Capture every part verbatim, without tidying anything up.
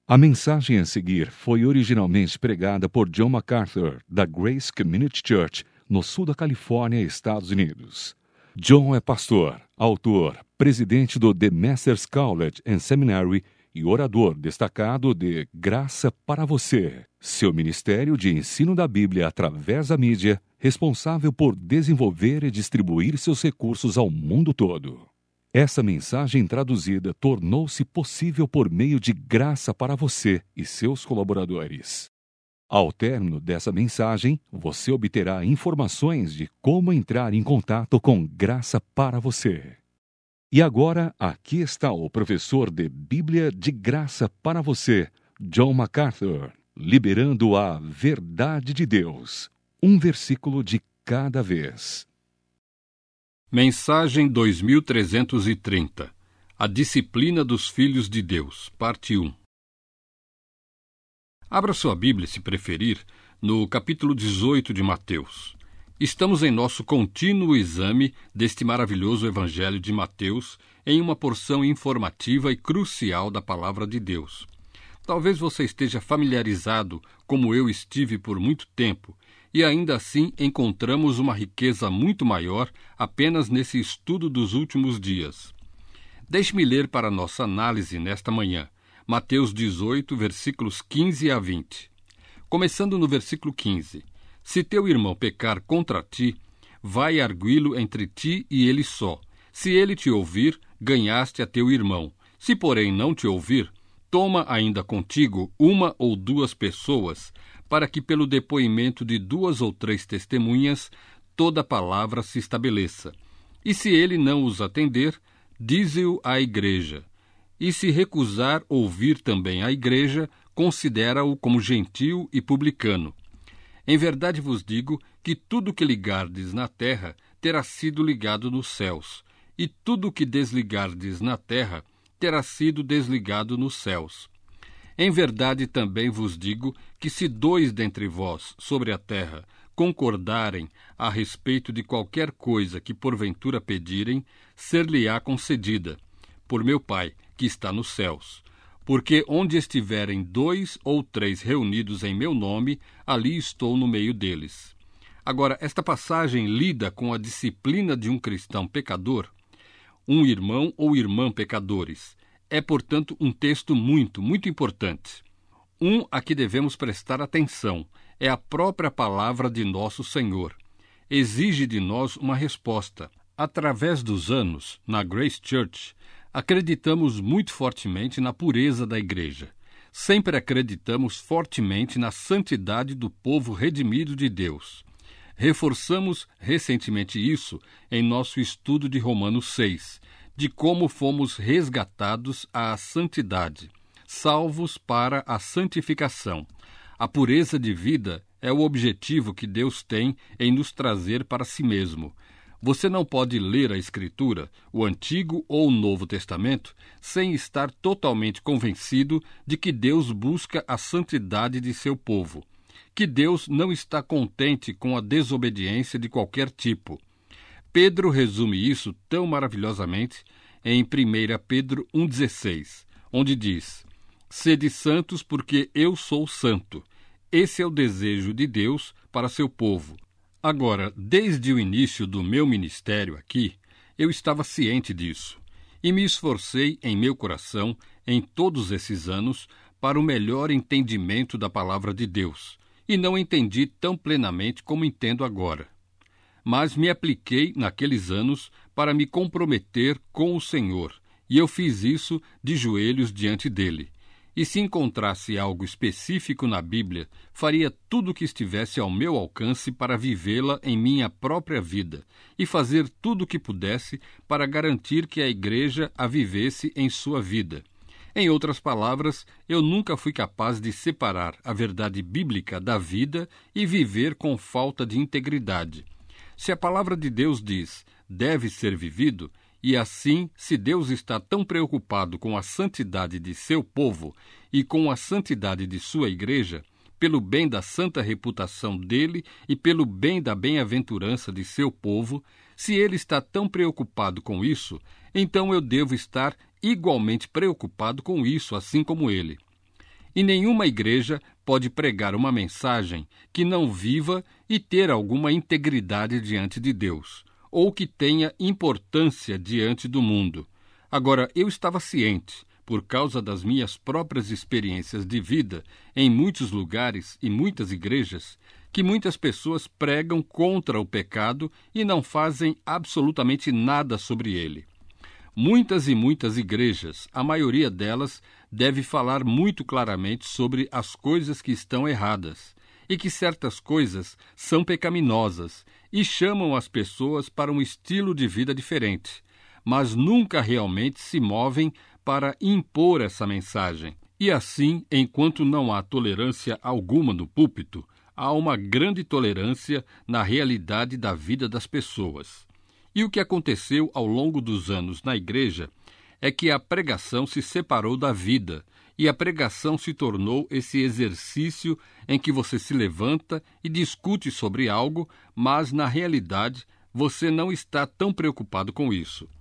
A mensagem a seguir foi originalmente pregada por John MacArthur, da Grace Community Church, no sul da Califórnia, Estados Unidos. John é pastor, autor, presidente do The Masters College and Seminary e orador destacado de Graça para Você, seu ministério de ensino da Bíblia através da mídia, responsável por desenvolver e distribuir seus recursos ao mundo todo. Essa mensagem traduzida tornou-se possível por meio de Graça para Você e seus colaboradores. Ao término dessa mensagem, você obterá informações de como entrar em contato com Graça para Você. E agora, aqui está o professor de Bíblia de Graça para Você, John MacArthur, liberando a verdade de Deus, um versículo de cada vez. Mensagem dois mil trezentos e trinta. A disciplina dos filhos de Deus, parte um. Abra sua Bíblia, se preferir, no capítulo dezoito de Mateus. Estamos em nosso contínuo exame deste maravilhoso Evangelho de Mateus, em uma porção informativa e crucial da Palavra de Deus. Talvez você esteja familiarizado, como eu estive por muito tempo, e ainda assim encontramos uma riqueza muito maior apenas nesse estudo dos últimos dias. Deixe-me ler para nossa análise nesta manhã, Mateus dezoito, versículos quinze a vinte. Começando no versículo quinze. Se teu irmão pecar contra ti, vai arguí-lo entre ti e ele só. Se ele te ouvir, ganhaste a teu irmão. Se, porém, não te ouvir, toma ainda contigo uma ou duas pessoas, para que pelo depoimento de duas ou três testemunhas toda palavra se estabeleça. E se ele não os atender, dize-o à igreja. E se recusar ouvir também a igreja, considera-o como gentio e publicano. Em verdade vos digo que tudo que ligardes na terra terá sido ligado nos céus, e tudo que desligardes na terra terá sido desligado nos céus. Em verdade também vos digo que se dois dentre vós sobre a terra concordarem a respeito de qualquer coisa que porventura pedirem, ser-lhe-á concedida, por meu Pai que está nos céus. Porque onde estiverem dois ou três reunidos em meu nome, ali estou no meio deles. Agora, esta passagem lida com a disciplina de um cristão pecador, um irmão ou irmã pecadores. É, portanto, um texto muito, muito importante. Um a que devemos prestar atenção é a própria palavra de nosso Senhor. Exige de nós uma resposta. Através dos anos, na Grace Church, acreditamos muito fortemente na pureza da Igreja. Sempre acreditamos fortemente na santidade do povo redimido de Deus. Reforçamos recentemente isso em nosso estudo de Romanos seis, de como fomos resgatados à santidade, salvos para a santificação. A pureza de vida é o objetivo que Deus tem em nos trazer para si mesmo. Você não pode ler a Escritura, o Antigo ou o Novo Testamento, sem estar totalmente convencido de que Deus busca a santidade de seu povo, que Deus não está contente com a desobediência de qualquer tipo. Pedro resume isso tão maravilhosamente em primeira Pedro um dezesseis, onde diz: Sede santos porque eu sou santo. Esse é o desejo de Deus para seu povo. Agora, desde o início do meu ministério aqui, eu estava ciente disso e me esforcei em meu coração, em todos esses anos, para o melhor entendimento da palavra de Deus, e não entendi tão plenamente como entendo agora. Mas me apliquei naqueles anos para me comprometer com o Senhor, e eu fiz isso de joelhos diante dele. E se encontrasse algo específico na Bíblia, faria tudo o que estivesse ao meu alcance para vivê-la em minha própria vida e fazer tudo o que pudesse para garantir que a Igreja a vivesse em sua vida. Em outras palavras, eu nunca fui capaz de separar a verdade bíblica da vida e viver com falta de integridade. Se a palavra de Deus diz, deve ser vivido, e assim, se Deus está tão preocupado com a santidade de seu povo e com a santidade de sua igreja, pelo bem da santa reputação dele e pelo bem da bem-aventurança de seu povo, se ele está tão preocupado com isso, então eu devo estar igualmente preocupado com isso, assim como ele. E nenhuma igreja pode pregar uma mensagem que não viva e ter alguma integridade diante de Deus, ou que tenha importância diante do mundo. Agora, eu estava ciente, por causa das minhas próprias experiências de vida em muitos lugares e muitas igrejas, que muitas pessoas pregam contra o pecado e não fazem absolutamente nada sobre ele. Muitas e muitas igrejas, a maioria delas, deve falar muito claramente sobre as coisas que estão erradas e que certas coisas são pecaminosas e chamam as pessoas para um estilo de vida diferente, mas nunca realmente se movem para impor essa mensagem. E assim, enquanto não há tolerância alguma no púlpito, há uma grande tolerância na realidade da vida das pessoas. E o que aconteceu ao longo dos anos na igreja é que a pregação se separou da vida, e a pregação se tornou esse exercício em que você se levanta e discute sobre algo, mas na realidade você não está tão preocupado com isso.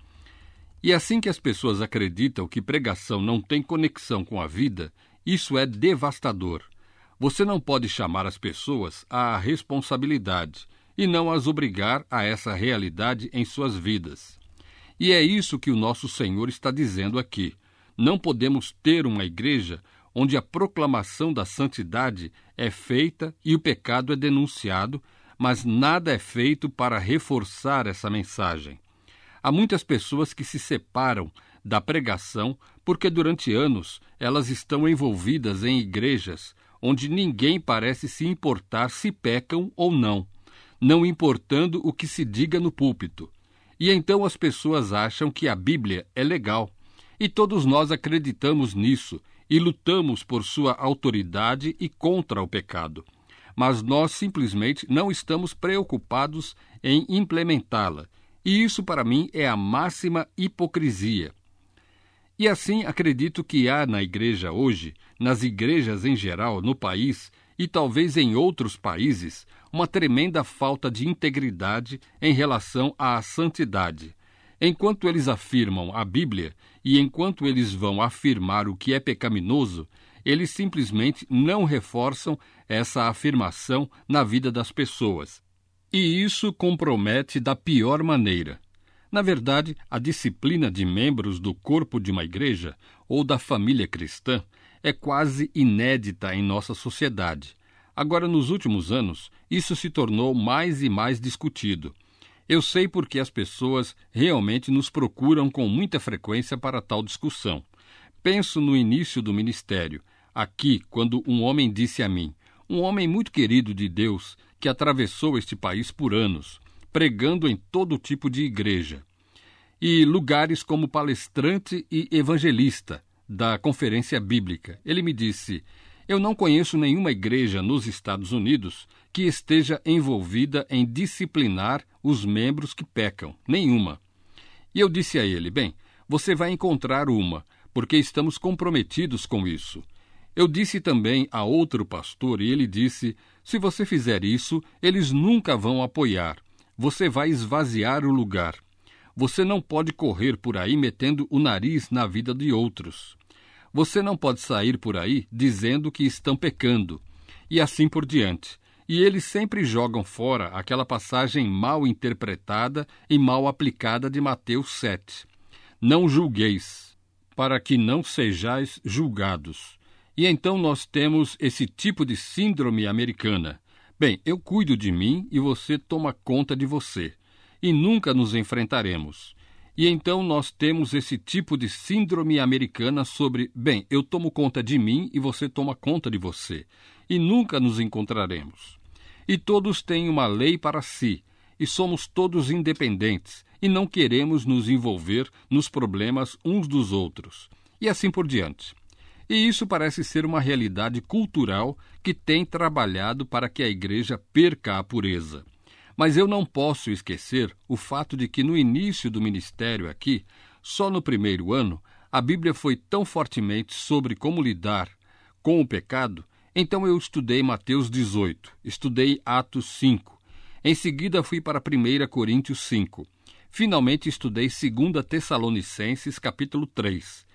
E assim que as pessoas acreditam que pregação não tem conexão com a vida, isso é devastador. Você não pode chamar as pessoas à responsabilidade e não as obrigar a essa realidade em suas vidas. E é isso que o nosso Senhor está dizendo aqui. Não podemos ter uma igreja onde a proclamação da santidade é feita e o pecado é denunciado, mas nada é feito para reforçar essa mensagem. Há muitas pessoas que se separam da pregação porque durante anos elas estão envolvidas em igrejas onde ninguém parece se importar se pecam ou não, não importando o que se diga no púlpito. E então as pessoas acham que a Bíblia é legal, e todos nós acreditamos nisso e lutamos por sua autoridade e contra o pecado. Mas nós simplesmente não estamos preocupados em implementá-la, e isso para mim é a máxima hipocrisia. E assim acredito que há na igreja hoje, nas igrejas em geral, no país e talvez em outros países, uma tremenda falta de integridade em relação à santidade. Enquanto eles afirmam a Bíblia e enquanto eles vão afirmar o que é pecaminoso, eles simplesmente não reforçam essa afirmação na vida das pessoas. E isso compromete da pior maneira. Na verdade, a disciplina de membros do corpo de uma igreja ou da família cristã é quase inédita em nossa sociedade. Agora, nos últimos anos, isso se tornou mais e mais discutido. Eu sei porque as pessoas realmente nos procuram com muita frequência para tal discussão. Penso no início do ministério, aqui, quando um homem disse a mim, um homem muito querido de Deus, que atravessou este país por anos, pregando em todo tipo de igreja, e lugares como palestrante e evangelista da Conferência Bíblica. Ele me disse, eu não conheço nenhuma igreja nos Estados Unidos que esteja envolvida em disciplinar os membros que pecam. Nenhuma. E eu disse a ele, bem, você vai encontrar uma, porque estamos comprometidos com isso. Eu disse também a outro pastor e ele disse, se você fizer isso, eles nunca vão apoiar. Você vai esvaziar o lugar. Você não pode correr por aí metendo o nariz na vida de outros. Você não pode sair por aí dizendo que estão pecando, e assim por diante. E eles sempre jogam fora aquela passagem mal interpretada e mal aplicada de Mateus sete. Não julgueis, para que não sejais julgados. E então nós temos esse tipo de síndrome americana. Bem, eu cuido de mim e você toma conta de você. E nunca nos enfrentaremos. E então nós temos esse tipo de síndrome americana sobre, bem, eu tomo conta de mim e você toma conta de você. E nunca nos encontraremos. E todos têm uma lei para si, e somos todos independentes, e não queremos nos envolver nos problemas uns dos outros. E assim por diante. E isso parece ser uma realidade cultural que tem trabalhado para que a igreja perca a pureza. Mas eu não posso esquecer o fato de que no início do ministério aqui, só no primeiro ano, a Bíblia foi tão fortemente sobre como lidar com o pecado, então eu estudei Mateus dezoito, estudei Atos cinco, em seguida fui para primeira Coríntios cinco, finalmente estudei segunda Tessalonicenses capítulo três.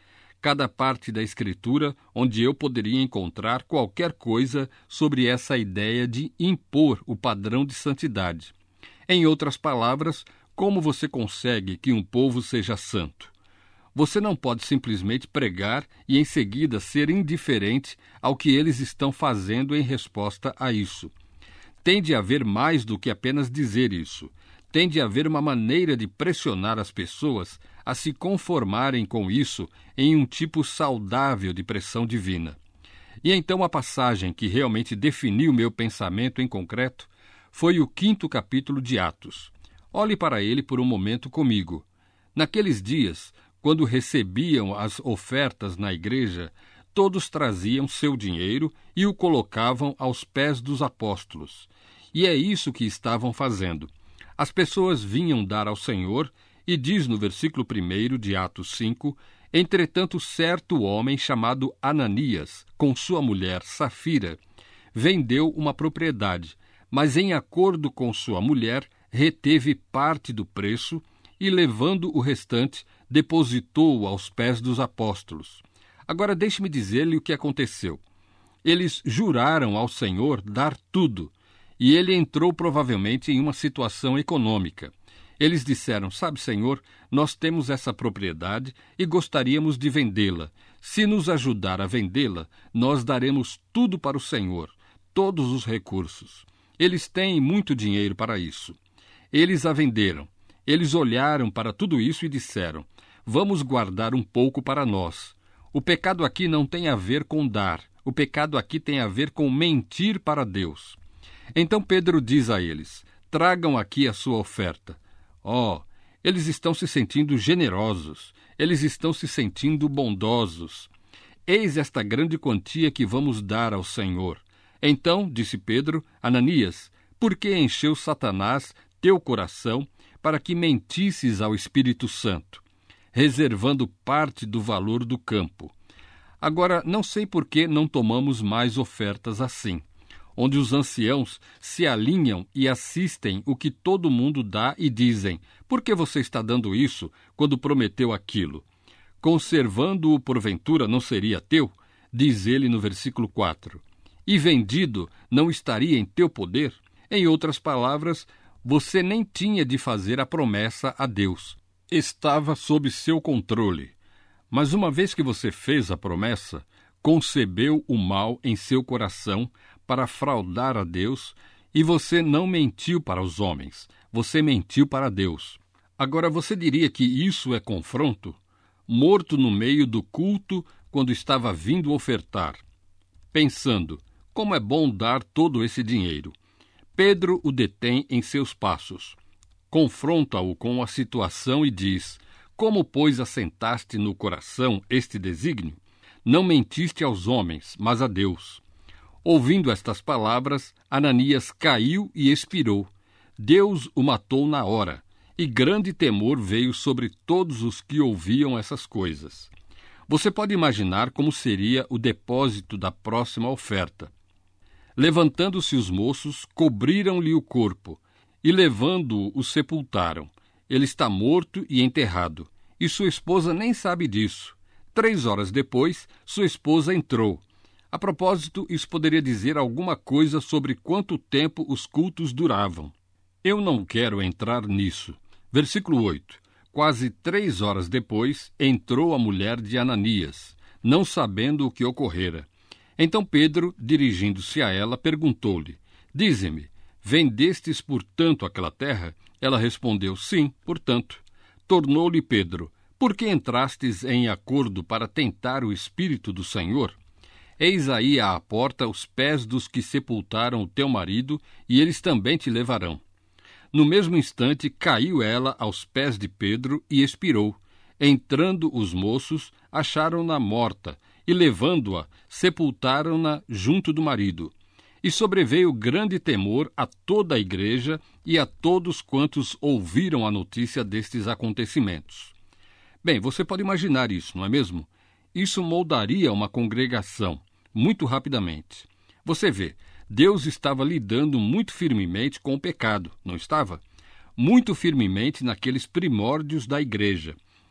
cada parte da Escritura onde eu poderia encontrar qualquer coisa sobre essa ideia de impor o padrão de santidade. Em outras palavras, como você consegue que um povo seja santo? Você não pode simplesmente pregar e em seguida ser indiferente ao que eles estão fazendo em resposta a isso. Tem de haver mais do que apenas dizer isso. Tem de haver uma maneira de pressionar as pessoas a se conformarem com isso em um tipo saudável de pressão divina. E então a passagem que realmente definiu meu pensamento em concreto foi o quinto capítulo de Atos. Olhe para ele por um momento comigo. Naqueles dias, quando recebiam as ofertas na igreja, todos traziam seu dinheiro e o colocavam aos pés dos apóstolos. E é isso que estavam fazendo. As pessoas vinham dar ao Senhor, e diz no versículo primeiro de Atos cinco, entretanto certo homem chamado Ananias, com sua mulher Safira, vendeu uma propriedade, mas em acordo com sua mulher, reteve parte do preço e, levando o restante, depositou-o aos pés dos apóstolos. Agora deixe-me dizer-lhe o que aconteceu. Eles juraram ao Senhor dar tudo, e ele entrou provavelmente em uma situação econômica. Eles disseram, sabe, Senhor, nós temos essa propriedade e gostaríamos de vendê-la. Se nos ajudar a vendê-la, nós daremos tudo para o Senhor, todos os recursos. Eles têm muito dinheiro para isso. Eles a venderam. Eles olharam para tudo isso e disseram, vamos guardar um pouco para nós. O pecado aqui não tem a ver com dar. O pecado aqui tem a ver com mentir para Deus. Então Pedro diz a eles, tragam aqui a sua oferta. Oh, eles estão se sentindo generosos. Eles estão se sentindo bondosos. Eis esta grande quantia que vamos dar ao Senhor. Então, disse Pedro, Ananias, por que encheu Satanás teu coração para que mentisses ao Espírito Santo, reservando parte do valor do campo? Agora, não sei por que não tomamos mais ofertas assim, onde os anciãos se alinham e assistem o que todo mundo dá e dizem, por que você está dando isso quando prometeu aquilo? Conservando-o porventura não seria teu? Diz ele no versículo quatro. E vendido não estaria em teu poder? Em outras palavras, você nem tinha de fazer a promessa a Deus. Estava sob seu controle. Mas uma vez que você fez a promessa, concebeu o mal em seu coração para fraudar a Deus, e você não mentiu para os homens, você mentiu para Deus. Agora, você diria que isso é confronto? Morto no meio do culto quando estava vindo ofertar, pensando, como é bom dar todo esse dinheiro. Pedro o detém em seus passos, confronta-o com a situação e diz, como, pois, assentaste no coração este desígnio? Não mentiste aos homens, mas a Deus. Ouvindo estas palavras, Ananias caiu e expirou. Deus o matou na hora, e grande temor veio sobre todos os que ouviam essas coisas. Você pode imaginar como seria o depósito da próxima oferta. Levantando-se os moços, cobriram-lhe o corpo, e levando-o, o sepultaram. Ele está morto e enterrado, e sua esposa nem sabe disso. Três horas depois, sua esposa entrou. A propósito, isso poderia dizer alguma coisa sobre quanto tempo os cultos duravam. Eu não quero entrar nisso. Versículo oito. Quase três horas depois, entrou a mulher de Ananias, não sabendo o que ocorrera. Então Pedro, dirigindo-se a ela, perguntou-lhe, dize-me, vendestes portanto aquela terra? Ela respondeu, sim, portanto. Tornou-lhe Pedro, por que entrastes em acordo para tentar o Espírito do Senhor? Eis aí à porta os pés dos que sepultaram o teu marido, e eles também te levarão. No mesmo instante, caiu ela aos pés de Pedro e expirou. Entrando os moços, acharam-na morta, e levando-a, sepultaram-na junto do marido. E sobreveio grande temor a toda a igreja e a todos quantos ouviram a notícia destes acontecimentos. Bem, você pode imaginar isso, não é mesmo? Isso moldaria uma congregação, muito rapidamente. Você vê, Deus estava lidando muito firmemente com o pecado, não estava? Muito firmemente naqueles primórdios da igreja.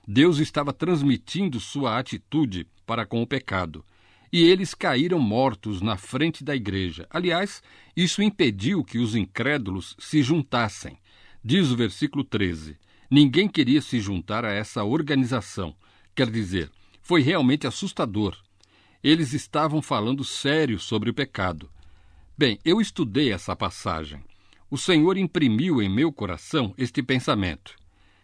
Deus estava transmitindo sua atitude para com o pecado. E eles caíram mortos na frente da igreja. Aliás, isso impediu que os incrédulos se juntassem. Diz o versículo treze. Ninguém queria se juntar a essa organização. Quer dizer, foi realmente assustador. Eles estavam falando sério sobre o pecado. Bem, eu estudei essa passagem. O Senhor imprimiu em meu coração este pensamento.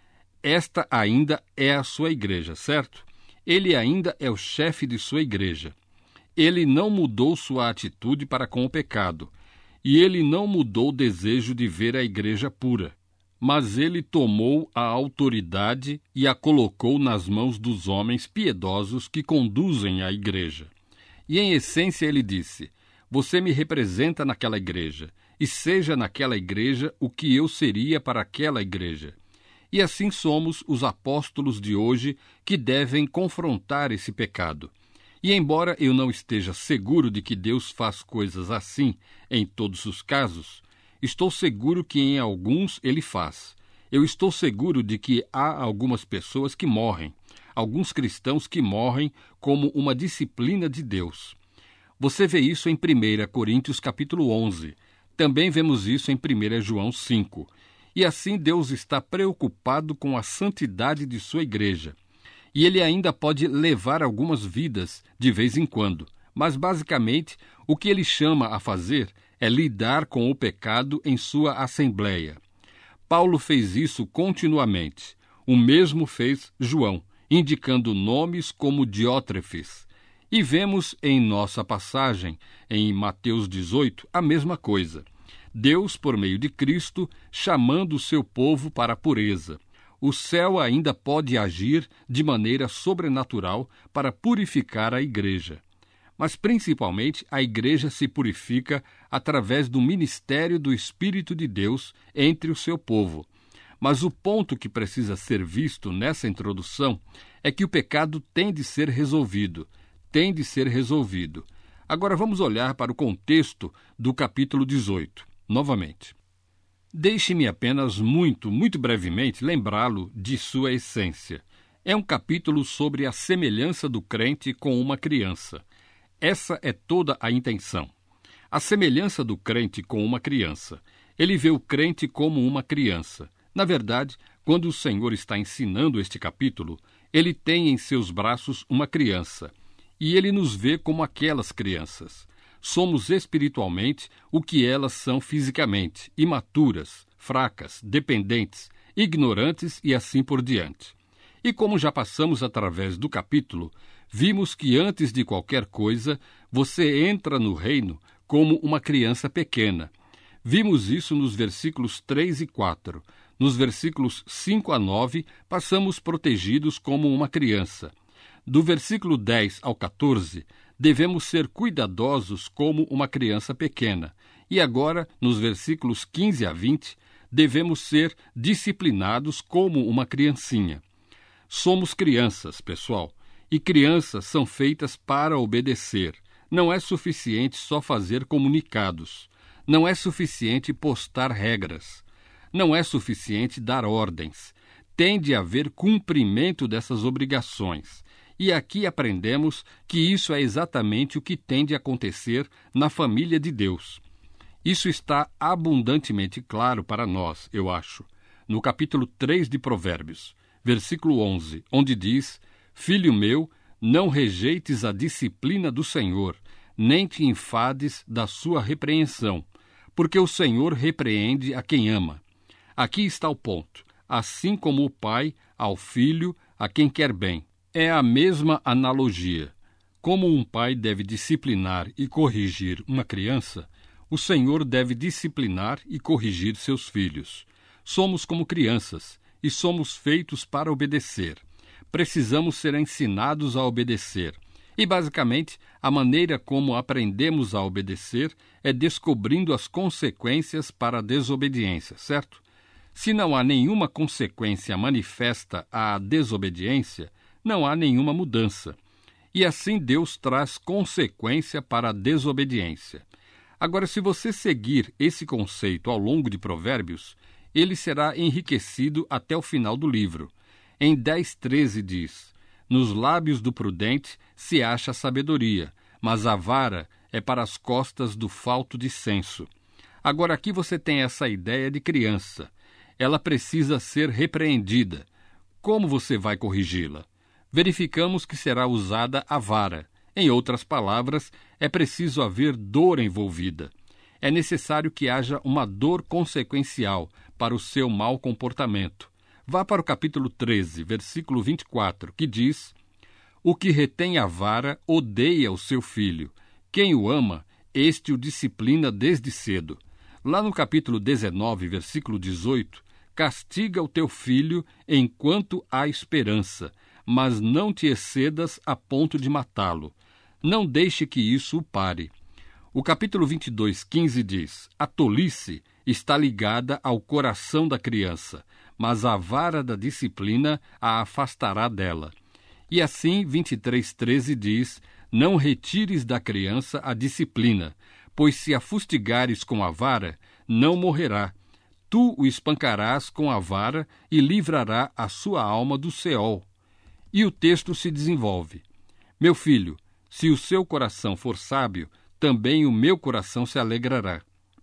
Esta ainda é a sua igreja, certo? Ele ainda é o chefe de sua igreja. Ele não mudou sua atitude para com o pecado. E ele não mudou o desejo de ver a igreja pura. Mas ele tomou a autoridade e a colocou nas mãos dos homens piedosos que conduzem a igreja. E em essência ele disse: você me representa naquela igreja, e seja naquela igreja o que eu seria para aquela igreja. E assim somos os apóstolos de hoje que devem confrontar esse pecado. E embora eu não esteja seguro de que Deus faz coisas assim em todos os casos, estou seguro que em alguns ele faz. Eu estou seguro de que há algumas pessoas que morrem, alguns cristãos que morrem como uma disciplina de Deus. Você vê isso em primeira Coríntios capítulo onze. Também vemos isso em primeira João cinco. E assim Deus está preocupado com a santidade de sua igreja. E ele ainda pode levar algumas vidas de vez em quando. Mas basicamente, o que ele chama a fazer é lidar com o pecado em sua assembleia. Paulo fez isso continuamente. O mesmo fez João, indicando nomes como Diótrefes. E vemos em nossa passagem, em Mateus dezoito, a mesma coisa. Deus, por meio de Cristo, chamando o seu povo para a pureza. O céu ainda pode agir de maneira sobrenatural para purificar a igreja. Mas, principalmente, a igreja se purifica através do ministério do Espírito de Deus entre o seu povo. Mas o ponto que precisa ser visto nessa introdução é que o pecado tem de ser resolvido. Tem de ser resolvido. Agora vamos olhar para o contexto do capítulo dezoito, novamente. Deixe-me apenas muito, muito brevemente lembrá-lo de sua essência. É um capítulo sobre a semelhança do crente com uma criança. Essa é toda a intenção. A semelhança do crente com uma criança. Ele vê o crente como uma criança. Na verdade, quando o Senhor está ensinando este capítulo, ele tem em seus braços uma criança. E ele nos vê como aquelas crianças. Somos espiritualmente o que elas são fisicamente, imaturas, fracas, dependentes, ignorantes e assim por diante. E como já passamos através do capítulo, vimos que antes de qualquer coisa, você entra no reino como uma criança pequena. Vimos isso nos versículos três e quatro. Nos versículos cinco a nove, passamos protegidos como uma criança. Do versículo dez ao catorze, devemos ser cuidadosos como uma criança pequena. E agora, nos versículos quinze a vinte, devemos ser disciplinados como uma criancinha. Somos crianças, pessoal, e crianças são feitas para obedecer. Não é suficiente só fazer comunicados. Não é suficiente postar regras. Não é suficiente dar ordens. Tem de haver cumprimento dessas obrigações. E aqui aprendemos que isso é exatamente o que tem de acontecer na família de Deus. Isso está abundantemente claro para nós, eu acho, no capítulo três de Provérbios, versículo onze, onde diz: Filho meu, não rejeites a disciplina do Senhor, nem te enfades da sua repreensão, porque o Senhor repreende a quem ama. Aqui está o ponto. Assim como o pai ao filho, a quem quer bem. É a mesma analogia. Como um pai deve disciplinar e corrigir uma criança, o Senhor deve disciplinar e corrigir seus filhos. Somos como crianças e somos feitos para obedecer. Precisamos ser ensinados a obedecer. E, basicamente, a maneira como aprendemos a obedecer é descobrindo as consequências para a desobediência, certo? Se não há nenhuma consequência manifesta à desobediência, não há nenhuma mudança. E assim Deus traz consequência para a desobediência. Agora, se você seguir esse conceito ao longo de Provérbios, ele será enriquecido até o final do livro. Em dez, treze diz: nos lábios do prudente se acha sabedoria, mas a vara é para as costas do falto de senso. Agora aqui você tem essa ideia de criança. Ela precisa ser repreendida. Como você vai corrigi-la? Verificamos que será usada a vara. Em outras palavras, é preciso haver dor envolvida. É necessário que haja uma dor consequencial para o seu mau comportamento. Vá para o capítulo treze, versículo vinte e quatro, que diz: o que retém a vara odeia o seu filho. Quem o ama, este o disciplina desde cedo. Lá no capítulo dezenove, versículo dezoito, castiga o teu filho enquanto há esperança, mas não te excedas a ponto de matá-lo. Não deixe que isso o pare. O capítulo vinte e dois, quinze diz: a tolice está ligada ao coração da criança, mas a vara da disciplina a afastará dela. E assim, vinte e três, treze diz: não retires da criança a disciplina, pois se a fustigares com a vara, não morrerá. Tu o espancarás com a vara e livrará a sua alma do Seol. E o texto se desenvolve: meu filho, se o seu coração for sábio, também o meu coração se alegrará.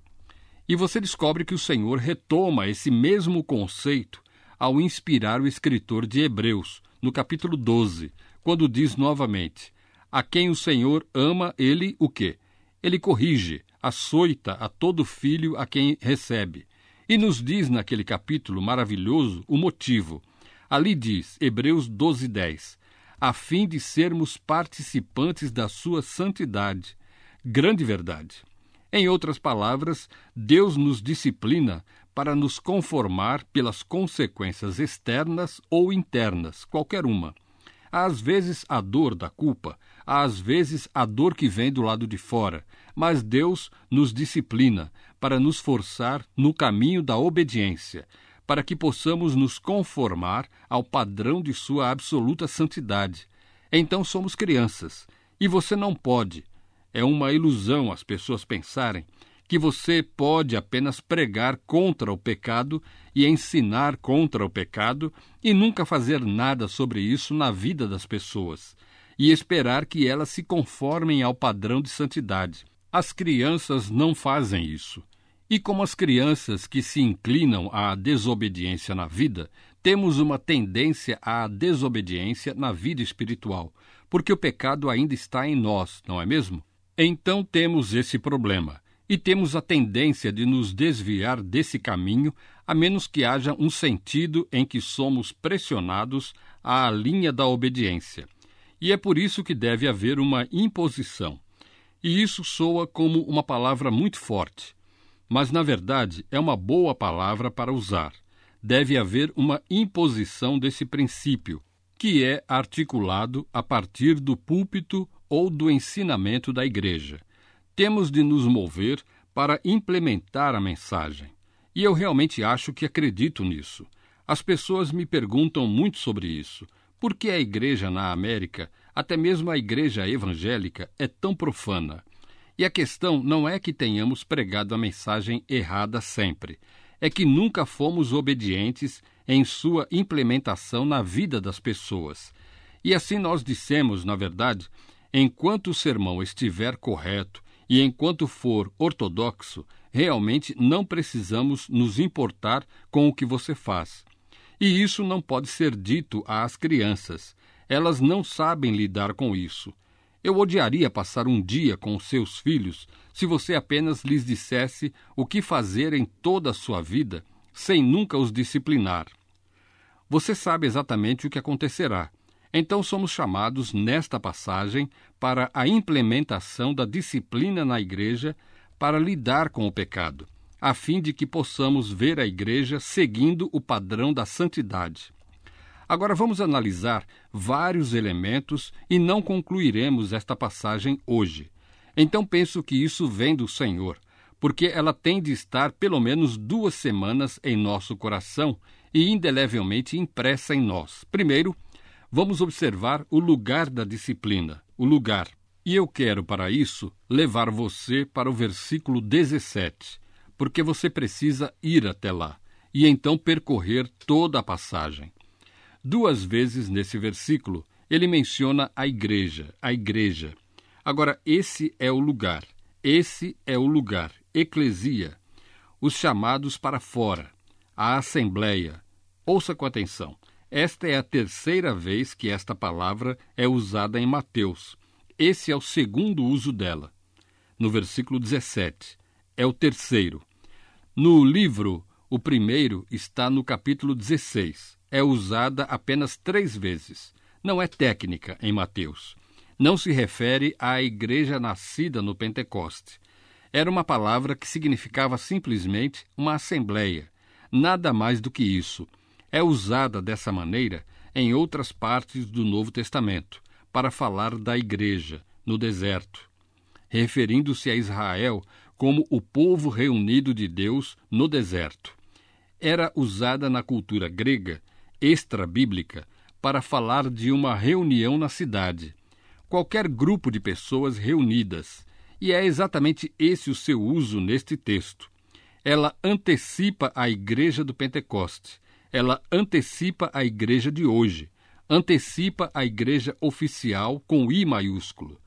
E você descobre que o Senhor retoma esse mesmo conceito ao inspirar o escritor de Hebreus, no capítulo doze, quando diz novamente: a quem o Senhor ama, ele o quê? Ele corrige, açoita a todo filho a quem recebe. E nos diz naquele capítulo maravilhoso o motivo. Ali diz, Hebreus doze, dez, a fim de sermos participantes da sua santidade. Grande verdade. Em outras palavras, Deus nos disciplina para nos conformar pelas consequências externas ou internas, qualquer uma. Às vezes a dor da culpa, às vezes a dor que vem do lado de fora, mas Deus nos disciplina para nos forçar no caminho da obediência, para que possamos nos conformar ao padrão de sua absoluta santidade. Então somos crianças, e você não pode. É uma ilusão as pessoas pensarem que você pode apenas pregar contra o pecado e ensinar contra o pecado e nunca fazer nada sobre isso na vida das pessoas, e esperar que elas se conformem ao padrão de santidade. As crianças não fazem isso. E como as crianças que se inclinam à desobediência na vida, temos uma tendência à desobediência na vida espiritual, porque o pecado ainda está em nós, não é mesmo? Então temos esse problema, e temos a tendência de nos desviar desse caminho, a menos que haja um sentido em que somos pressionados à linha da obediência. E é por isso que deve haver uma imposição. E isso soa como uma palavra muito forte, mas na verdade é uma boa palavra para usar. Deve haver uma imposição desse princípio, que é articulado a partir do púlpito ou do ensinamento da igreja. Temos de nos mover para implementar a mensagem. E eu realmente acho que acredito nisso. As pessoas me perguntam muito sobre isso. Por que a igreja na América, até mesmo a igreja evangélica, é tão profana? E a questão não é que tenhamos pregado a mensagem errada sempre. É que nunca fomos obedientes em sua implementação na vida das pessoas. E assim nós dissemos, na verdade, enquanto o sermão estiver correto e enquanto for ortodoxo, realmente não precisamos nos importar com o que você faz. E isso não pode ser dito às crianças. Elas não sabem lidar com isso. Eu odiaria passar um dia com os seus filhos se você apenas lhes dissesse o que fazer em toda a sua vida, sem nunca os disciplinar. Você sabe exatamente o que acontecerá. Então somos chamados, nesta passagem, para a implementação da disciplina na igreja para lidar com o pecado, a fim de que possamos ver a igreja seguindo o padrão da santidade. Agora vamos analisar vários elementos e não concluiremos esta passagem hoje. Então penso que isso vem do Senhor, porque ela tem de estar pelo menos duas semanas em nosso coração e indelevelmente impressa em nós. Primeiro, vamos observar o lugar da disciplina, o lugar. E eu quero, para isso, levar você para o versículo dezessete, porque você precisa ir até lá e então percorrer toda a passagem. Duas vezes nesse versículo, ele menciona a igreja, a igreja. Agora, esse é o lugar, esse é o lugar, eclesia, os chamados para fora, a assembleia. Ouça com atenção. Esta é a terceira vez que esta palavra é usada em Mateus. Esse é o segundo uso dela. No versículo dezessete. É o terceiro. No livro, o primeiro está no capítulo dezesseis. É usada apenas três vezes. Não é técnica em Mateus. Não se refere à igreja nascida no Pentecoste. Era uma palavra que significava simplesmente uma assembleia. Nada mais do que isso. É usada dessa maneira em outras partes do Novo Testamento, para falar da igreja no deserto, referindo-se a Israel como o povo reunido de Deus no deserto. Era usada na cultura grega, extra-bíblica, para falar de uma reunião na cidade, qualquer grupo de pessoas reunidas, e é exatamente esse o seu uso neste texto. Ela antecipa a igreja do Pentecoste. Ela antecipa a igreja de hoje, antecipa a igreja oficial com I maiúsculo,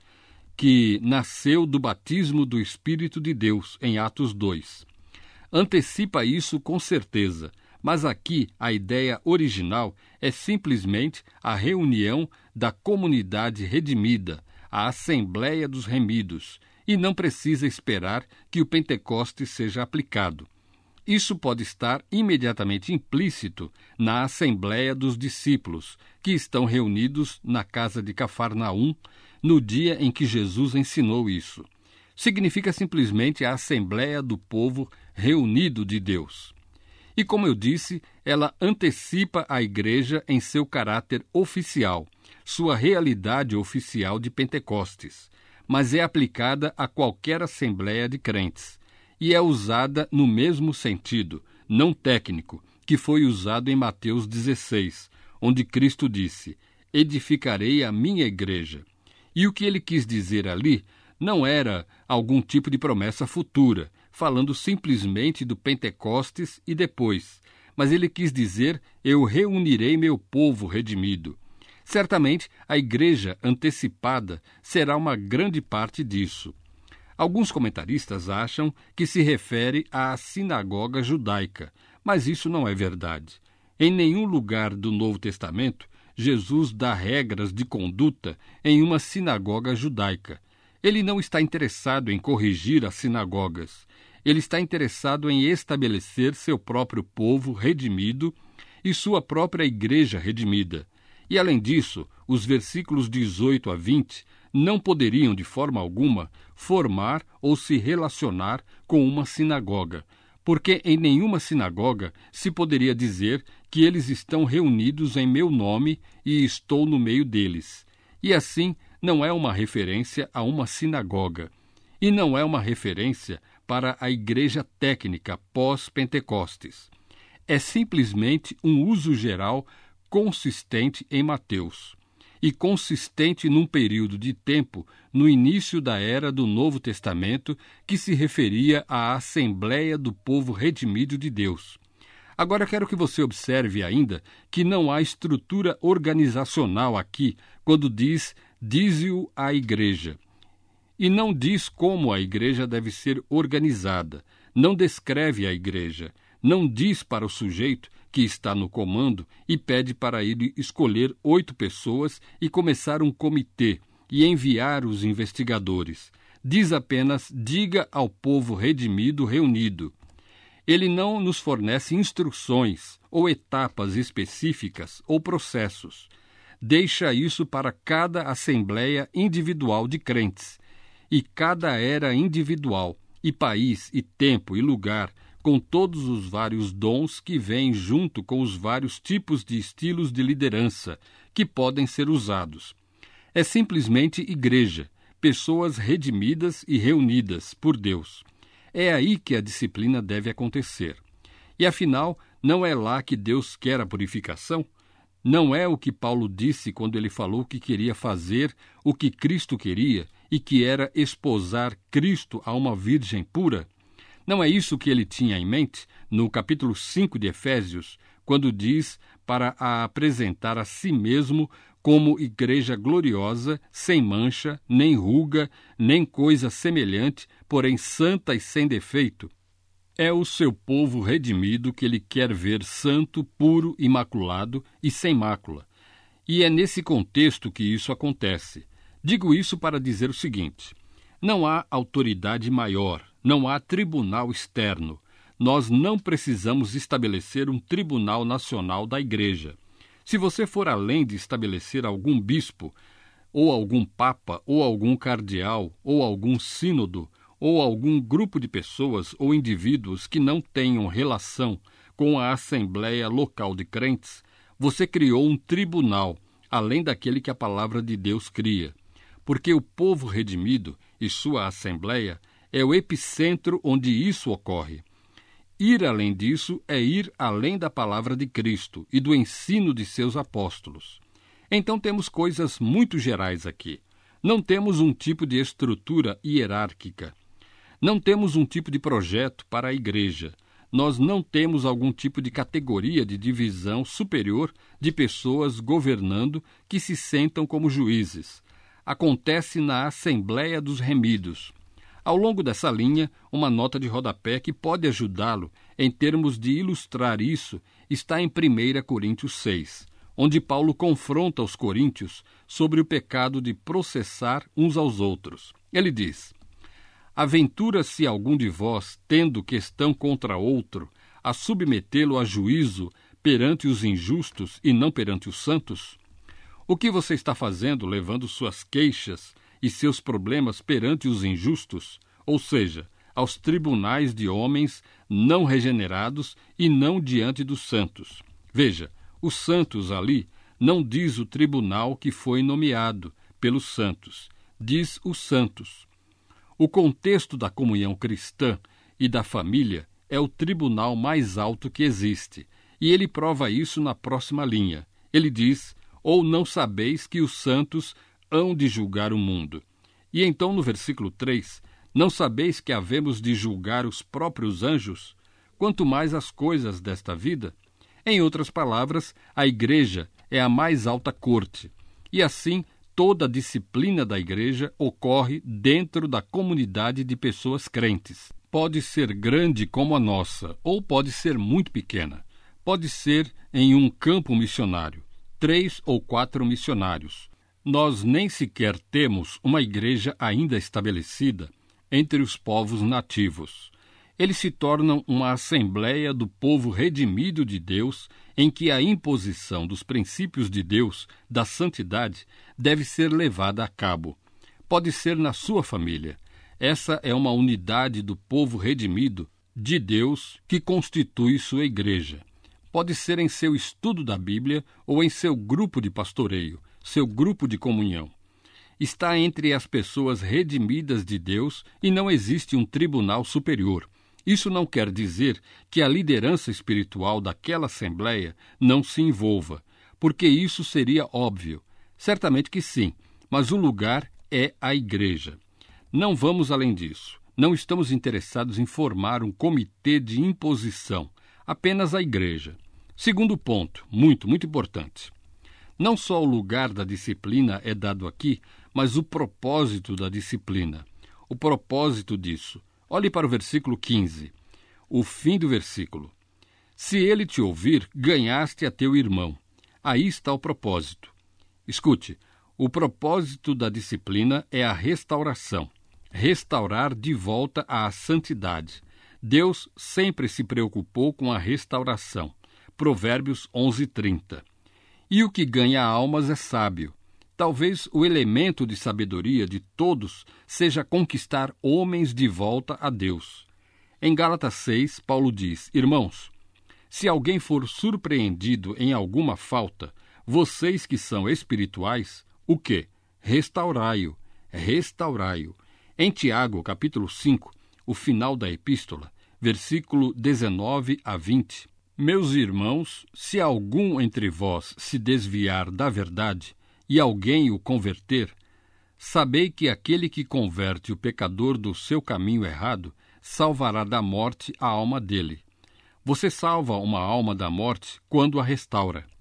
que nasceu do batismo do Espírito de Deus, em Atos dois. Antecipa isso com certeza, mas aqui a ideia original é simplesmente a reunião da comunidade redimida, a Assembleia dos Remidos, e não precisa esperar que o Pentecoste seja aplicado. Isso pode estar imediatamente implícito na Assembleia dos Discípulos, que estão reunidos na casa de Cafarnaum, no dia em que Jesus ensinou isso. Significa simplesmente a Assembleia do povo reunido de Deus. E como eu disse, ela antecipa a igreja em seu caráter oficial, sua realidade oficial de Pentecostes, mas é aplicada a qualquer assembleia de crentes. E é usada no mesmo sentido, não técnico, que foi usado em Mateus dezesseis, onde Cristo disse, edificarei a minha igreja. E o que ele quis dizer ali não era algum tipo de promessa futura, falando simplesmente do Pentecostes e depois, mas ele quis dizer, eu reunirei meu povo redimido. Certamente, a igreja antecipada será uma grande parte disso. Alguns comentaristas acham que se refere à sinagoga judaica, mas isso não é verdade. Em nenhum lugar do Novo Testamento, Jesus dá regras de conduta em uma sinagoga judaica. Ele não está interessado em corrigir as sinagogas. Ele está interessado em estabelecer seu próprio povo redimido e sua própria igreja redimida. E, além disso, os versículos dezoito a vinte não poderiam, de forma alguma, formar ou se relacionar com uma sinagoga, porque em nenhuma sinagoga se poderia dizer que eles estão reunidos em meu nome e estou no meio deles. E assim, não é uma referência a uma sinagoga, e não é uma referência para a igreja técnica pós-Pentecostes. É simplesmente um uso geral consistente em Mateus, e consistente num período de tempo no início da era do Novo Testamento que se referia à Assembleia do Povo Redimido de Deus. Agora quero que você observe ainda que não há estrutura organizacional aqui quando diz dize-o à igreja. E não diz como a igreja deve ser organizada, não descreve a igreja, não diz para o sujeito que está no comando e pede para ele escolher oito pessoas e começar um comitê e enviar os investigadores. Diz apenas, diga ao povo redimido reunido. Ele não nos fornece instruções ou etapas específicas ou processos. Deixa isso para cada assembleia individual de crentes, e cada era individual, e país, e tempo, e lugar, com todos os vários dons que vêm junto com os vários tipos de estilos de liderança que podem ser usados. É simplesmente igreja, pessoas redimidas e reunidas por Deus. É aí que a disciplina deve acontecer. E afinal, não é lá que Deus quer a purificação? Não é o que Paulo disse quando ele falou que queria fazer o que Cristo queria e que era esposar Cristo a uma virgem pura? Não é isso que ele tinha em mente no capítulo cinco de Efésios, quando diz para a apresentar a si mesmo como igreja gloriosa, sem mancha, nem ruga, nem coisa semelhante, porém santa e sem defeito. É o seu povo redimido que ele quer ver santo, puro, imaculado e sem mácula. E é nesse contexto que isso acontece. Digo isso para dizer o seguinte: não há autoridade maior, não há tribunal externo. Nós não precisamos estabelecer um tribunal nacional da igreja. Se você for além de estabelecer algum bispo, ou algum papa, ou algum cardeal, ou algum sínodo, ou algum grupo de pessoas ou indivíduos que não tenham relação com a assembleia local de crentes, você criou um tribunal, além daquele que a palavra de Deus cria. Porque o povo redimido e sua assembleia é o epicentro onde isso ocorre. Ir além disso é ir além da palavra de Cristo e do ensino de seus apóstolos. Então temos coisas muito gerais aqui. Não temos um tipo de estrutura hierárquica. Não temos um tipo de projeto para a igreja. Nós não temos algum tipo de categoria de divisão superior de pessoas governando que se sentam como juízes. Acontece na Assembleia dos Remidos. Ao longo dessa linha, uma nota de rodapé que pode ajudá-lo em termos de ilustrar isso está em primeira Coríntios seis, onde Paulo confronta os coríntios sobre o pecado de processar uns aos outros. Ele diz: aventura-se algum de vós, tendo questão contra outro, a submetê-lo a juízo perante os injustos e não perante os santos? O que você está fazendo levando suas queixas e seus problemas perante os injustos, ou seja, aos tribunais de homens não regenerados e não diante dos santos? Veja, os santos ali não diz o tribunal que foi nomeado pelos santos, diz os santos. O contexto da comunhão cristã e da família é o tribunal mais alto que existe, e ele prova isso na próxima linha. Ele diz: ou não sabeis que os santos hão de julgar o mundo? E então, no versículo três, não sabeis que havemos de julgar os próprios anjos, quanto mais as coisas desta vida? Em outras palavras, a igreja é a mais alta corte, e assim toda a disciplina da igreja ocorre dentro da comunidade de pessoas crentes. Pode ser grande como a nossa, ou pode ser muito pequena. Pode ser em um campo missionário, três ou quatro missionários. Nós nem sequer temos uma igreja ainda estabelecida entre os povos nativos. Eles se tornam uma assembleia do povo redimido de Deus, em que a imposição dos princípios de Deus, da santidade, deve ser levada a cabo. Pode ser na sua família. Essa é uma unidade do povo redimido de Deus que constitui sua igreja. Pode ser em seu estudo da Bíblia ou em seu grupo de pastoreio, seu grupo de comunhão. Está entre as pessoas redimidas de Deus e não existe um tribunal superior. Isso não quer dizer que a liderança espiritual daquela assembleia não se envolva, porque isso seria óbvio. Certamente que sim, mas o lugar é a igreja. Não vamos além disso. Não estamos interessados em formar um comitê de imposição, apenas a igreja. Segundo ponto, muito, muito importante. Não só o lugar da disciplina é dado aqui, mas o propósito da disciplina. O propósito disso. Olhe para o versículo quinze, o fim do versículo. Se ele te ouvir, ganhaste a teu irmão. Aí está o propósito. Escute, o propósito da disciplina é a restauração. Restaurar de volta à santidade. Deus sempre se preocupou com a restauração. Provérbios onze, trinta. E o que ganha almas é sábio. Talvez o elemento de sabedoria de todos seja conquistar homens de volta a Deus. Em Gálatas seis, Paulo diz: irmãos, se alguém for surpreendido em alguma falta, vocês que são espirituais, o quê? Restaurai-o, restaurai-o. Em Tiago, capítulo cinco, o final da epístola, versículo dezenove a vinte. Meus irmãos, se algum entre vós se desviar da verdade e alguém o converter, sabei que aquele que converte o pecador do seu caminho errado salvará da morte a alma dele. Você salva uma alma da morte quando a restaura.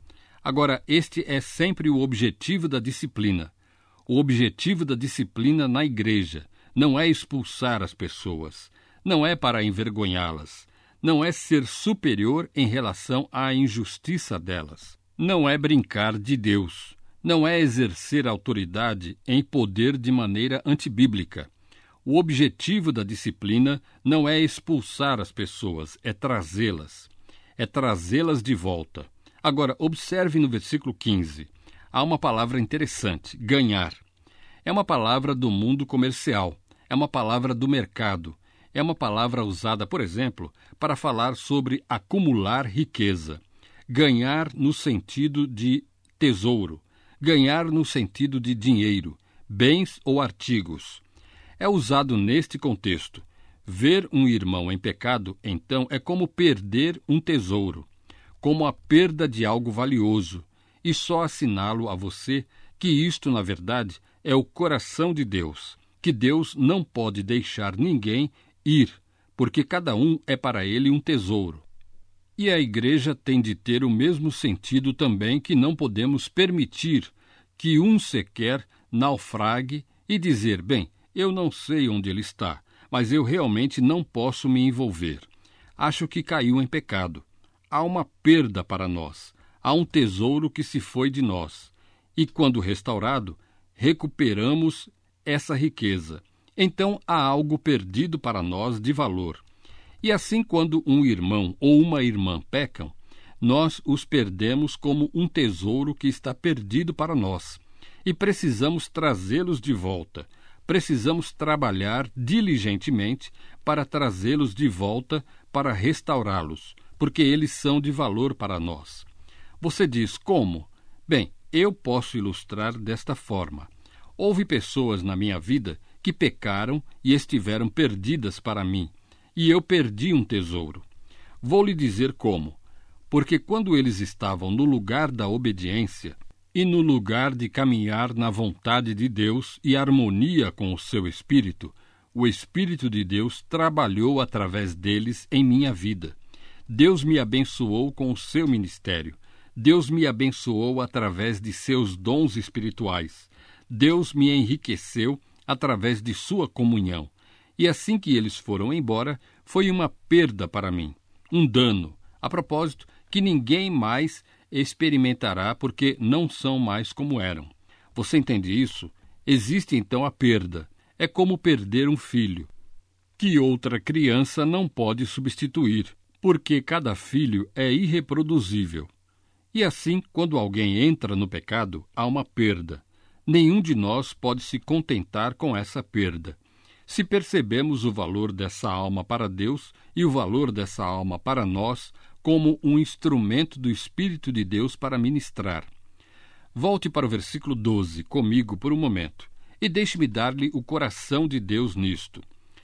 Agora, este é sempre o objetivo da disciplina. O objetivo da disciplina na igreja não é expulsar as pessoas, não é para envergonhá-las, não é ser superior em relação à injustiça delas, não é brincar de Deus, não é exercer autoridade em poder de maneira antibíblica. O objetivo da disciplina não é expulsar as pessoas, é trazê-las, é trazê-las de volta. Agora, observe no versículo quinze, há uma palavra interessante, ganhar. É uma palavra do mundo comercial, é uma palavra do mercado, é uma palavra usada, por exemplo, para falar sobre acumular riqueza. Ganhar no sentido de tesouro, ganhar no sentido de dinheiro, bens ou artigos. É usado neste contexto. Ver um irmão em pecado, então, é como perder um tesouro, como a perda de algo valioso, e só assinalo a você que isto, na verdade, é o coração de Deus, que Deus não pode deixar ninguém ir, porque cada um é para ele um tesouro. E a igreja tem de ter o mesmo sentido também, que não podemos permitir que um sequer naufrague e dizer, bem, eu não sei onde ele está, mas eu realmente não posso me envolver. Acho que caiu em pecado. Há uma perda para nós, há um tesouro que se foi de nós. E quando restaurado, recuperamos essa riqueza. Então há algo perdido para nós de valor. E assim, quando um irmão ou uma irmã pecam, nós os perdemos como um tesouro que está perdido para nós. E precisamos trazê-los de volta. Precisamos trabalhar diligentemente para trazê-los de volta, para restaurá-los, porque eles são de valor para nós. Você diz, como? Bem, eu posso ilustrar desta forma. Houve pessoas na minha vida que pecaram e estiveram perdidas para mim, e eu perdi um tesouro. Vou lhe dizer como. Porque quando eles estavam no lugar da obediência e no lugar de caminhar na vontade de Deus e harmonia com o seu Espírito, o Espírito de Deus trabalhou através deles em minha vida. Deus me abençoou com o seu ministério. Deus me abençoou através de seus dons espirituais. Deus me enriqueceu através de sua comunhão. E assim que eles foram embora, foi uma perda para mim, um dano. A propósito, que ninguém mais experimentará porque não são mais como eram. Você entende isso? Existe então a perda. É como perder um filho, que outra criança não pode substituir, porque cada filho é irreproduzível. E assim, quando alguém entra no pecado, há uma perda. Nenhum de nós pode se contentar com essa perda. Se percebemos o valor dessa alma para Deus e o valor dessa alma para nós como um instrumento do Espírito de Deus para ministrar. Volte para o versículo doze comigo por um momento e deixe-me dar-lhe o coração de Deus nisto.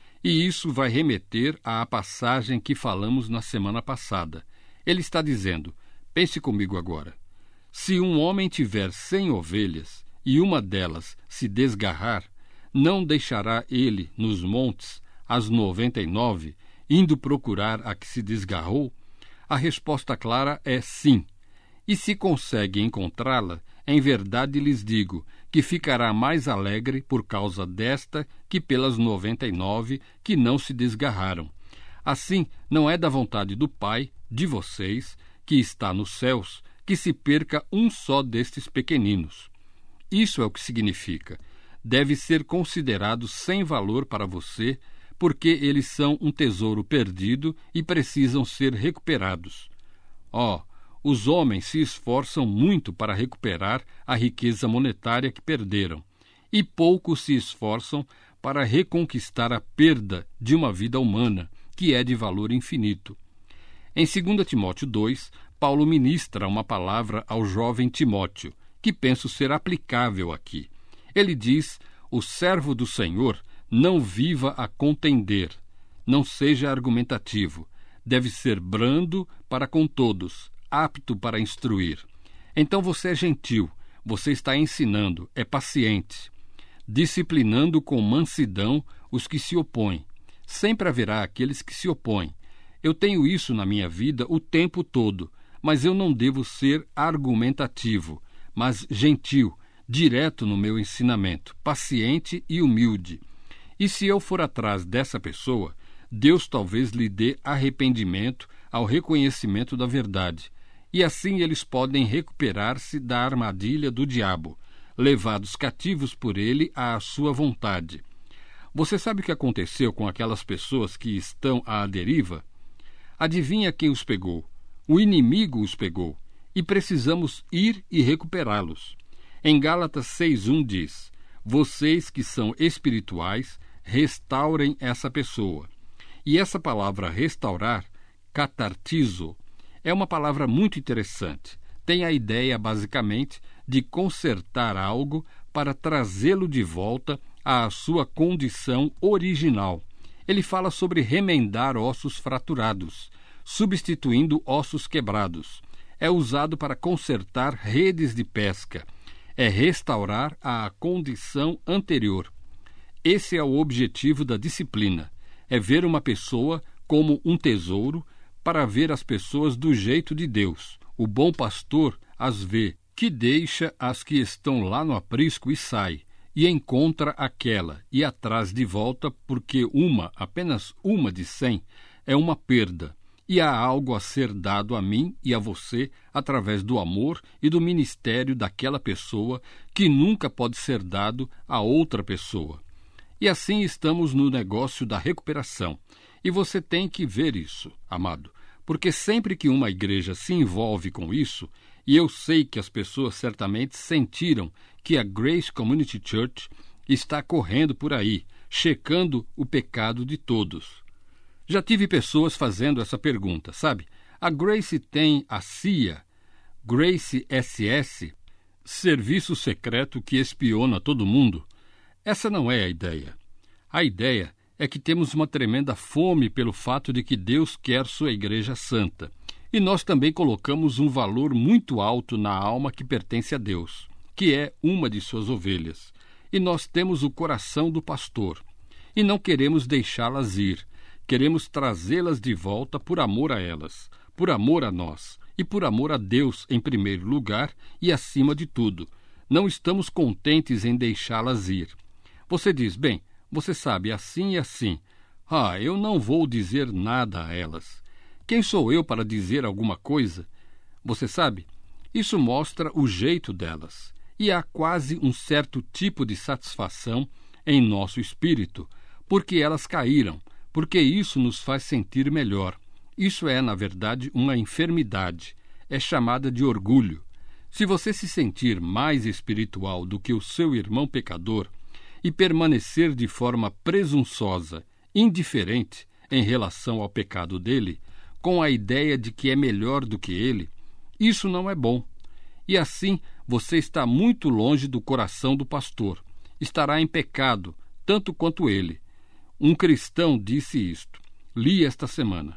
E isso vai remeter à passagem que falamos na semana passada. Ele está dizendo, pense comigo agora, se um homem tiver cem ovelhas e uma delas se desgarrar, não deixará ele nos montes as noventa e nove, indo procurar a que se desgarrou? A resposta clara é sim. E se consegue encontrá-la, em verdade lhes digo que ficará mais alegre por causa desta que pelas noventa e nove que não se desgarraram. Assim, não é da vontade do Pai, de vocês, que está nos céus, que se perca um só destes pequeninos. Isso é o que significa. Deve ser considerado sem valor para você, porque eles são um tesouro perdido e precisam ser recuperados. Ó, oh, os homens se esforçam muito para recuperar a riqueza monetária que perderam, e poucos se esforçam para reconquistar a perda de uma vida humana, que é de valor infinito. Em dois Timóteo dois, Paulo ministra uma palavra ao jovem Timóteo, que penso ser aplicável aqui. Ele diz, o servo do Senhor não viva a contender, não seja argumentativo, deve ser brando para com todos, apto para instruir. Então você é gentil, você está ensinando, é paciente, disciplinando com mansidão os que se opõem. Sempre haverá aqueles que se opõem. Eu tenho isso na minha vida o tempo todo, mas eu não devo ser argumentativo, mas gentil, direto no meu ensinamento, paciente e humilde. E se eu for atrás dessa pessoa, Deus talvez lhe dê arrependimento ao reconhecimento da verdade, e assim eles podem recuperar-se da armadilha do diabo, levados cativos por ele à sua vontade. Você sabe o que aconteceu com aquelas pessoas que estão à deriva? Adivinha quem os pegou? O inimigo os pegou, e precisamos ir e recuperá-los. Em Gálatas seis um diz: vocês que são espirituais, restaurem essa pessoa. E essa palavra restaurar, catartizo, é uma palavra muito interessante. Tem a ideia, basicamente, de consertar algo para trazê-lo de volta à sua condição original. Ele fala sobre remendar ossos fraturados, substituindo ossos quebrados. É usado para consertar redes de pesca. É restaurar a condição anterior. Esse é o objetivo da disciplina. É ver uma pessoa como um tesouro para ver as pessoas do jeito de Deus. O bom pastor as vê, que deixa as que estão lá no aprisco e sai, e encontra aquela, e atrás de volta, porque uma, apenas uma de cem, é uma perda, e há algo a ser dado a mim e a você através do amor e do ministério daquela pessoa que nunca pode ser dado a outra pessoa. E assim estamos no negócio da recuperação. E você tem que ver isso, amado, porque sempre que uma igreja se envolve com isso, e eu sei que as pessoas certamente sentiram que a Grace Community Church está correndo por aí, checando o pecado de todos. Já tive pessoas fazendo essa pergunta, sabe? A Grace tem a C I A, Grace S S, serviço secreto que espiona todo mundo? Essa não é a ideia. A ideia é que temos uma tremenda fome pelo fato de que Deus quer sua igreja santa. E nós também colocamos um valor muito alto na alma que pertence a Deus, que é uma de suas ovelhas. E nós temos o coração do pastor. E não queremos deixá-las ir. Queremos trazê-las de volta por amor a elas, por amor a nós e por amor a Deus em primeiro lugar e acima de tudo. Não estamos contentes em deixá-las ir. Você diz, bem, você sabe, assim e assim. Ah, eu não vou dizer nada a elas. Quem sou eu para dizer alguma coisa? Você sabe, isso mostra o jeito delas. E há quase um certo tipo de satisfação em nosso espírito, porque elas caíram, porque isso nos faz sentir melhor. Isso é, na verdade, uma enfermidade. É chamada de orgulho. Se você se sentir mais espiritual do que o seu irmão pecador e permanecer de forma presunçosa, indiferente em relação ao pecado dele, com a ideia de que é melhor do que ele, isso não é bom. E assim você está muito longe do coração do pastor. Estará em pecado, tanto quanto ele. Um cristão disse isto. Li esta semana.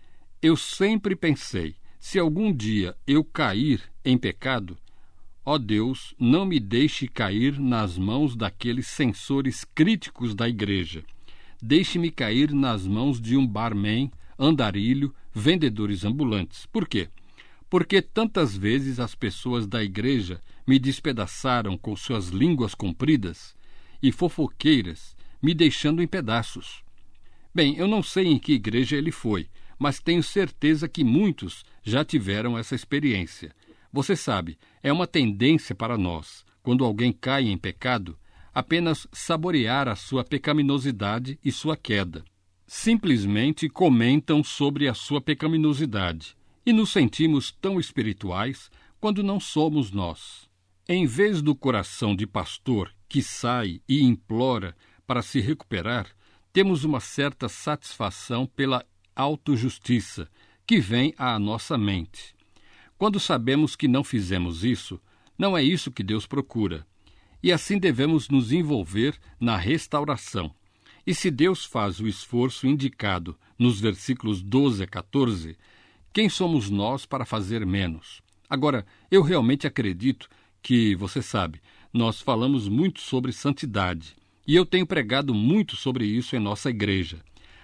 Eu sempre pensei, se algum dia eu cair em pecado, ó Deus, não me deixe cair nas mãos daqueles censores críticos da igreja. Deixe-me cair nas mãos de um barman, andarilho, vendedores ambulantes. Por quê? Porque tantas vezes as pessoas da igreja me despedaçaram com suas línguas compridas e fofoqueiras, me deixando em pedaços. Bem, eu não sei em que igreja ele foi, mas tenho certeza que muitos já tiveram essa experiência. Você sabe, é uma tendência para nós, quando alguém cai em pecado, apenas saborear a sua pecaminosidade e sua queda. Simplesmente comentam sobre a sua pecaminosidade e nos sentimos tão espirituais quando não somos nós. Em vez do coração de pastor que sai e implora para se recuperar, temos uma certa satisfação pela autojustiça que vem à nossa mente. Quando sabemos que não fizemos isso, não é isso que Deus procura. E assim devemos nos envolver na restauração. E se Deus faz o esforço indicado nos versículos doze a quatorze, quem somos nós para fazer menos? Agora, eu realmente acredito que, você sabe, nós falamos muito sobre santidade. E eu tenho pregado muito sobre isso em nossa igreja.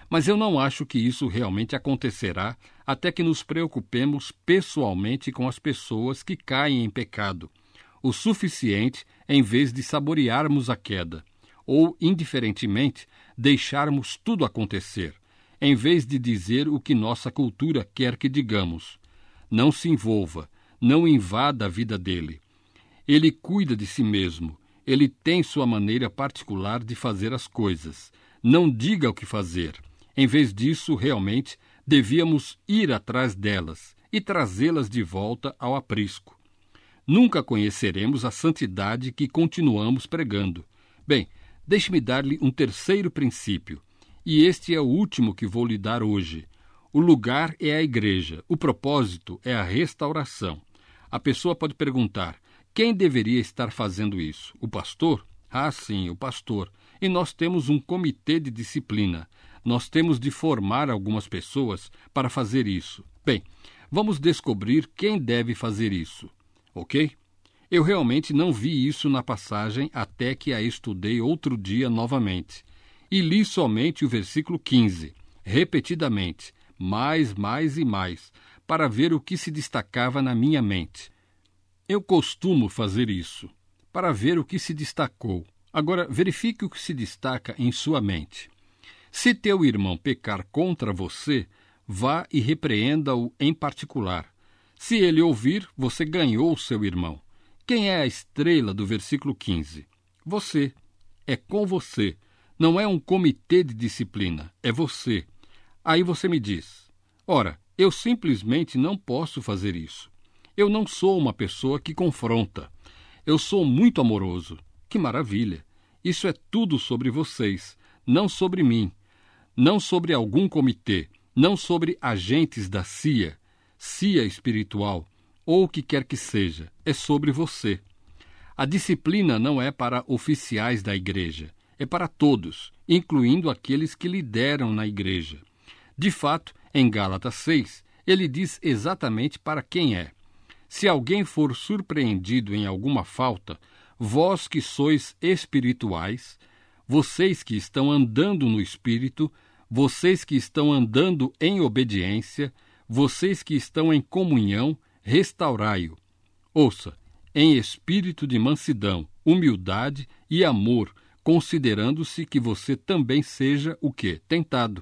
Mas eu não acho que isso realmente acontecerá até que nos preocupemos pessoalmente com as pessoas que caem em pecado, o suficiente em vez de saborearmos a queda, ou, indiferentemente, deixarmos tudo acontecer, em vez de dizer o que nossa cultura quer que digamos. Não se envolva, não invada a vida dele. Ele cuida de si mesmo, ele tem sua maneira particular de fazer as coisas. Não diga o que fazer. Em vez disso, realmente, devíamos ir atrás delas e trazê-las de volta ao aprisco. Nunca conheceremos a santidade que continuamos pregando. Bem, deixe-me dar-lhe um terceiro princípio, e este é o último que vou lhe dar hoje. O lugar é a igreja, o propósito é a restauração. A pessoa pode perguntar, quem deveria estar fazendo isso? O pastor? Ah, sim, o pastor. E nós temos um comitê de disciplina. Nós temos de formar algumas pessoas para fazer isso. Bem, vamos descobrir quem deve fazer isso, ok? Eu realmente não vi isso na passagem até que a estudei outro dia novamente. E li somente o versículo quinze, repetidamente, mais, mais e mais, para ver o que se destacava na minha mente. Eu costumo fazer isso, para ver o que se destacou. Agora, verifique o que se destaca em sua mente. Se teu irmão pecar contra você, vá e repreenda-o em particular. Se ele ouvir, você ganhou seu irmão. Quem é a estrela do versículo quinze? Você. É com você. Não é um comitê de disciplina, é você. Aí você me diz, ora, eu simplesmente não posso fazer isso. Eu não sou uma pessoa que confronta. Eu sou muito amoroso. Que maravilha! Isso é tudo sobre vocês, não sobre mim. Não sobre algum comitê, não sobre agentes da C I A, C I A espiritual, ou o que quer que seja, é sobre você. A disciplina não é para oficiais da igreja, é para todos, incluindo aqueles que lideram na igreja. De fato, em Gálatas seis, ele diz exatamente para quem é. Se alguém for surpreendido em alguma falta, vós que sois espirituais, vocês que estão andando no Espírito, vocês que estão andando em obediência, vocês que estão em comunhão, restaurai-o. Ouça, em espírito de mansidão, humildade e amor, considerando-se que você também seja o quê? Tentado.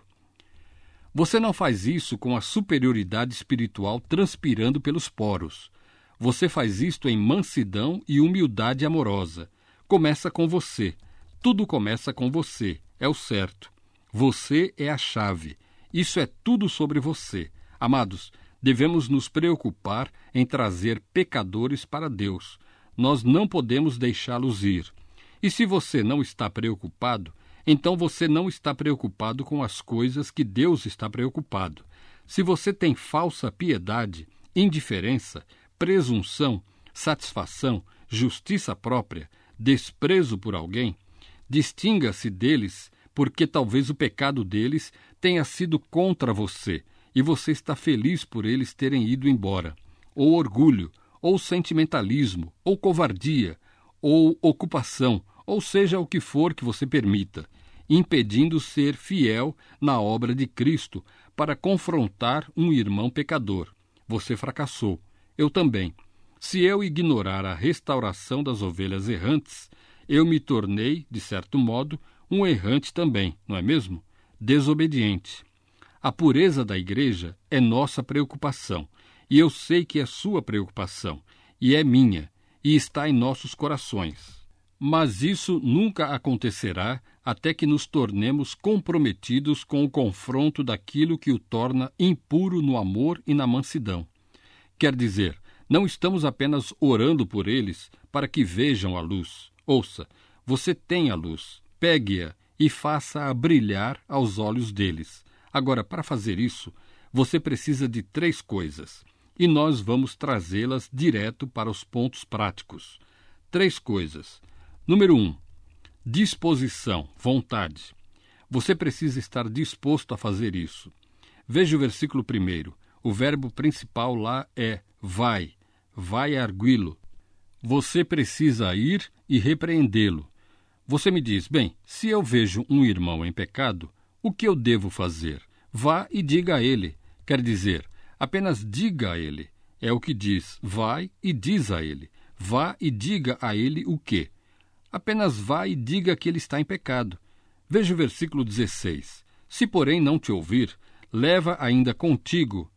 Você não faz isso com a superioridade espiritual transpirando pelos poros. Você faz isto em mansidão e humildade amorosa. Começa com você. Tudo começa com você. É o certo. Você é a chave. Isso é tudo sobre você. Amados, devemos nos preocupar em trazer pecadores para Deus. Nós não podemos deixá-los ir. E se você não está preocupado, então você não está preocupado com as coisas que Deus está preocupado. Se você tem falsa piedade, indiferença, presunção, satisfação, justiça própria, desprezo por alguém, distinga-se deles, porque talvez o pecado deles tenha sido contra você e você está feliz por eles terem ido embora. Ou orgulho, ou sentimentalismo, ou covardia, ou ocupação, ou seja o que for que você permita, impedindo ser fiel na obra de Cristo para confrontar um irmão pecador. Você fracassou. Eu também. Se eu ignorar a restauração das ovelhas errantes, eu me tornei, de certo modo, um errante também, não é mesmo? Desobediente. A pureza da igreja é nossa preocupação, e eu sei que é sua preocupação, e é minha, e está em nossos corações. Mas isso nunca acontecerá até que nos tornemos comprometidos com o confronto daquilo que o torna impuro no amor e na mansidão. Quer dizer, não estamos apenas orando por eles para que vejam a luz. Ouça, você tem a luz, pegue-a e faça-a brilhar aos olhos deles. Agora, para fazer isso, você precisa de três coisas, e nós vamos trazê-las direto para os pontos práticos. Três coisas. Número um, disposição, vontade. Você precisa estar disposto a fazer isso. Veja o versículo primeiro. O verbo principal lá é vai, vai arguí-lo. Você precisa ir e repreendê-lo. Você me diz, bem, se eu vejo um irmão em pecado, O que eu devo fazer? Vá e diga a ele. Quer dizer, apenas diga a ele. É o que diz, vai e diz a ele. Vá e diga a ele o quê? Apenas vá e diga que ele está em pecado. Veja o versículo dezesseis. Se, porém, não te ouvir, leva ainda contigo.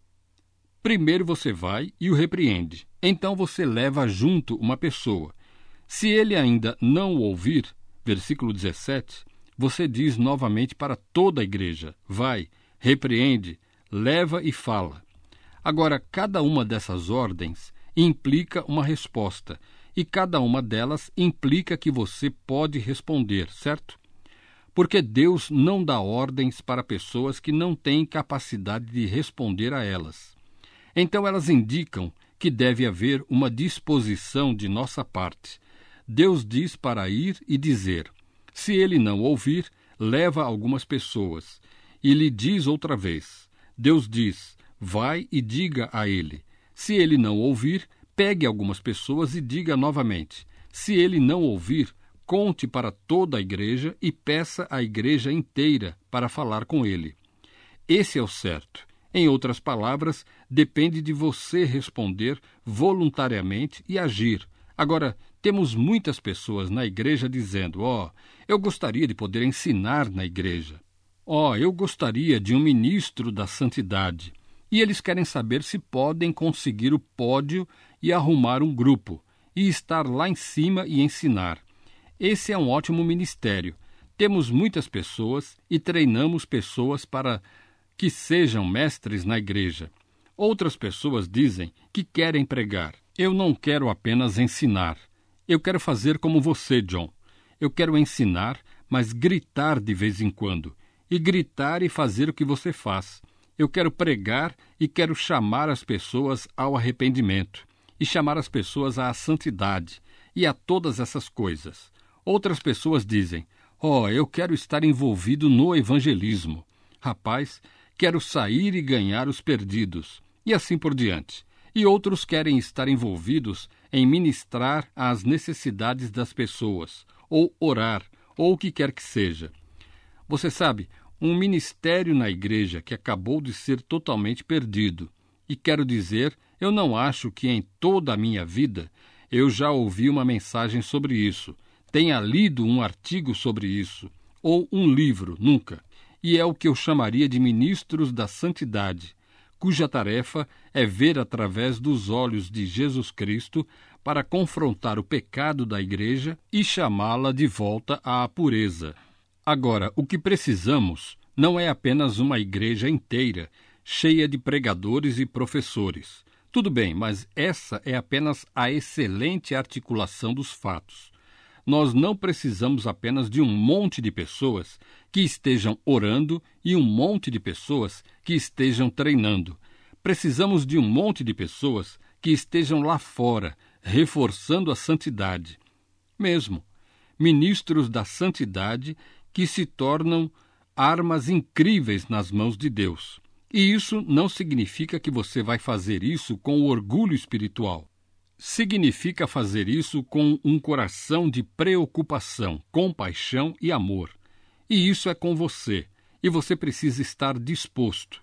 Primeiro você vai e o repreende. Então você leva junto uma pessoa. Se ele ainda não o ouvir, versículo dezessete, você diz novamente para toda a igreja, vai, repreende, leva e fala. Agora, cada uma dessas ordens implica uma resposta, e cada uma delas implica que você pode responder, certo? Porque Deus não dá ordens para pessoas que não têm capacidade de responder a elas. Então elas indicam que deve haver uma disposição de nossa parte. Deus diz para ir e dizer. Se ele não ouvir, leva algumas pessoas. E lhe diz outra vez. Deus diz, vai e diga a ele. Se ele não ouvir, pegue algumas pessoas e diga novamente. Se ele não ouvir, conte para toda a igreja e peça à igreja inteira para falar com ele. Esse é o certo. Em outras palavras, depende de você responder voluntariamente e agir. Agora, temos muitas pessoas na igreja dizendo, ó, oh, eu gostaria de poder ensinar na igreja. Ó, oh, eu gostaria de um ministro da santidade. E eles querem saber se podem conseguir o pódio e arrumar um grupo, e estar lá em cima e ensinar. Esse é um ótimo ministério. Temos muitas pessoas e treinamos pessoas para que sejam mestres na igreja. Outras pessoas dizem que querem pregar. Eu não quero apenas ensinar. Eu quero fazer como você, John. Eu quero ensinar, mas gritar de vez em quando. E gritar e fazer o que você faz. Eu quero pregar e quero chamar as pessoas ao arrependimento. E chamar as pessoas à santidade. E a todas essas coisas. Outras pessoas dizem, ó, oh, eu quero estar envolvido no evangelismo. Rapaz, quero sair e ganhar os perdidos. E assim por diante. E outros querem estar envolvidos em ministrar às necessidades das pessoas, ou orar, ou o que quer que seja. Você sabe, um ministério na igreja que acabou de ser totalmente perdido. E quero dizer, eu não acho que em toda a minha vida eu já ouvi uma mensagem sobre isso, tenha lido um artigo sobre isso, ou um livro, nunca. E é o que eu chamaria de ministros da santidade, cuja tarefa é ver através dos olhos de Jesus Cristo para confrontar o pecado da igreja e chamá-la de volta à pureza. Agora, o que precisamos não é apenas uma igreja inteira, cheia de pregadores e professores. Tudo bem, mas essa é apenas a excelente articulação dos fatos. Nós não precisamos apenas de um monte de pessoas que estejam orando e um monte de pessoas que estejam treinando. Precisamos de um monte de pessoas que estejam lá fora, reforçando a santidade. Mesmo, ministros da santidade que se tornam armas incríveis nas mãos de Deus. E isso não significa que você vai fazer isso com orgulho espiritual. Significa fazer isso com um coração de preocupação, compaixão e amor. E isso é com você, e você precisa estar disposto.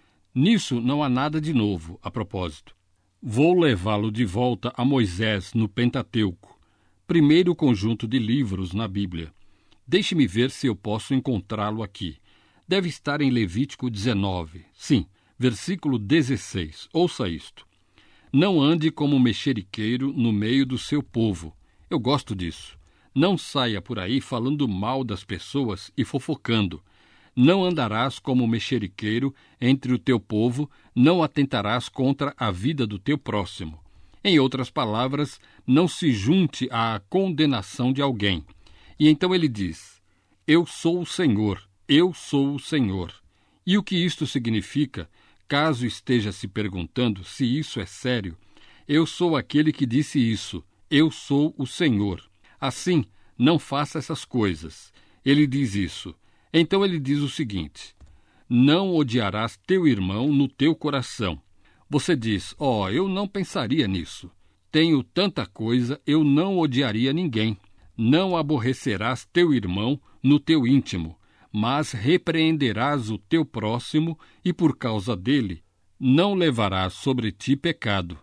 Nisso não há nada de novo, a propósito. Vou levá-lo de volta a Moisés no Pentateuco, primeiro conjunto de livros na Bíblia. Deixe-me ver se eu posso encontrá-lo aqui. Deve estar em Levítico dezenove, sim, versículo dezesseis. Ouça isto. Não ande como mexeriqueiro no meio do seu povo. Eu gosto disso. Não saia por aí falando mal das pessoas e fofocando. Não andarás como mexeriqueiro entre o teu povo, não atentarás contra a vida do teu próximo. Em outras palavras, não se junte à condenação de alguém. E então ele diz, eu sou o Senhor, eu sou o Senhor. E o que isto significa? Caso esteja se perguntando se isso é sério, eu sou aquele que disse isso, eu sou o Senhor. Assim, não faça essas coisas. Ele diz isso. Então ele diz o seguinte, não odiarás teu irmão no teu coração. Você diz, ó, oh, eu não pensaria nisso. Tenho tanta coisa, eu não odiaria ninguém. Não aborrecerás teu irmão no teu íntimo, mas repreenderás o teu próximo e, por causa dele, não levarás sobre ti pecado.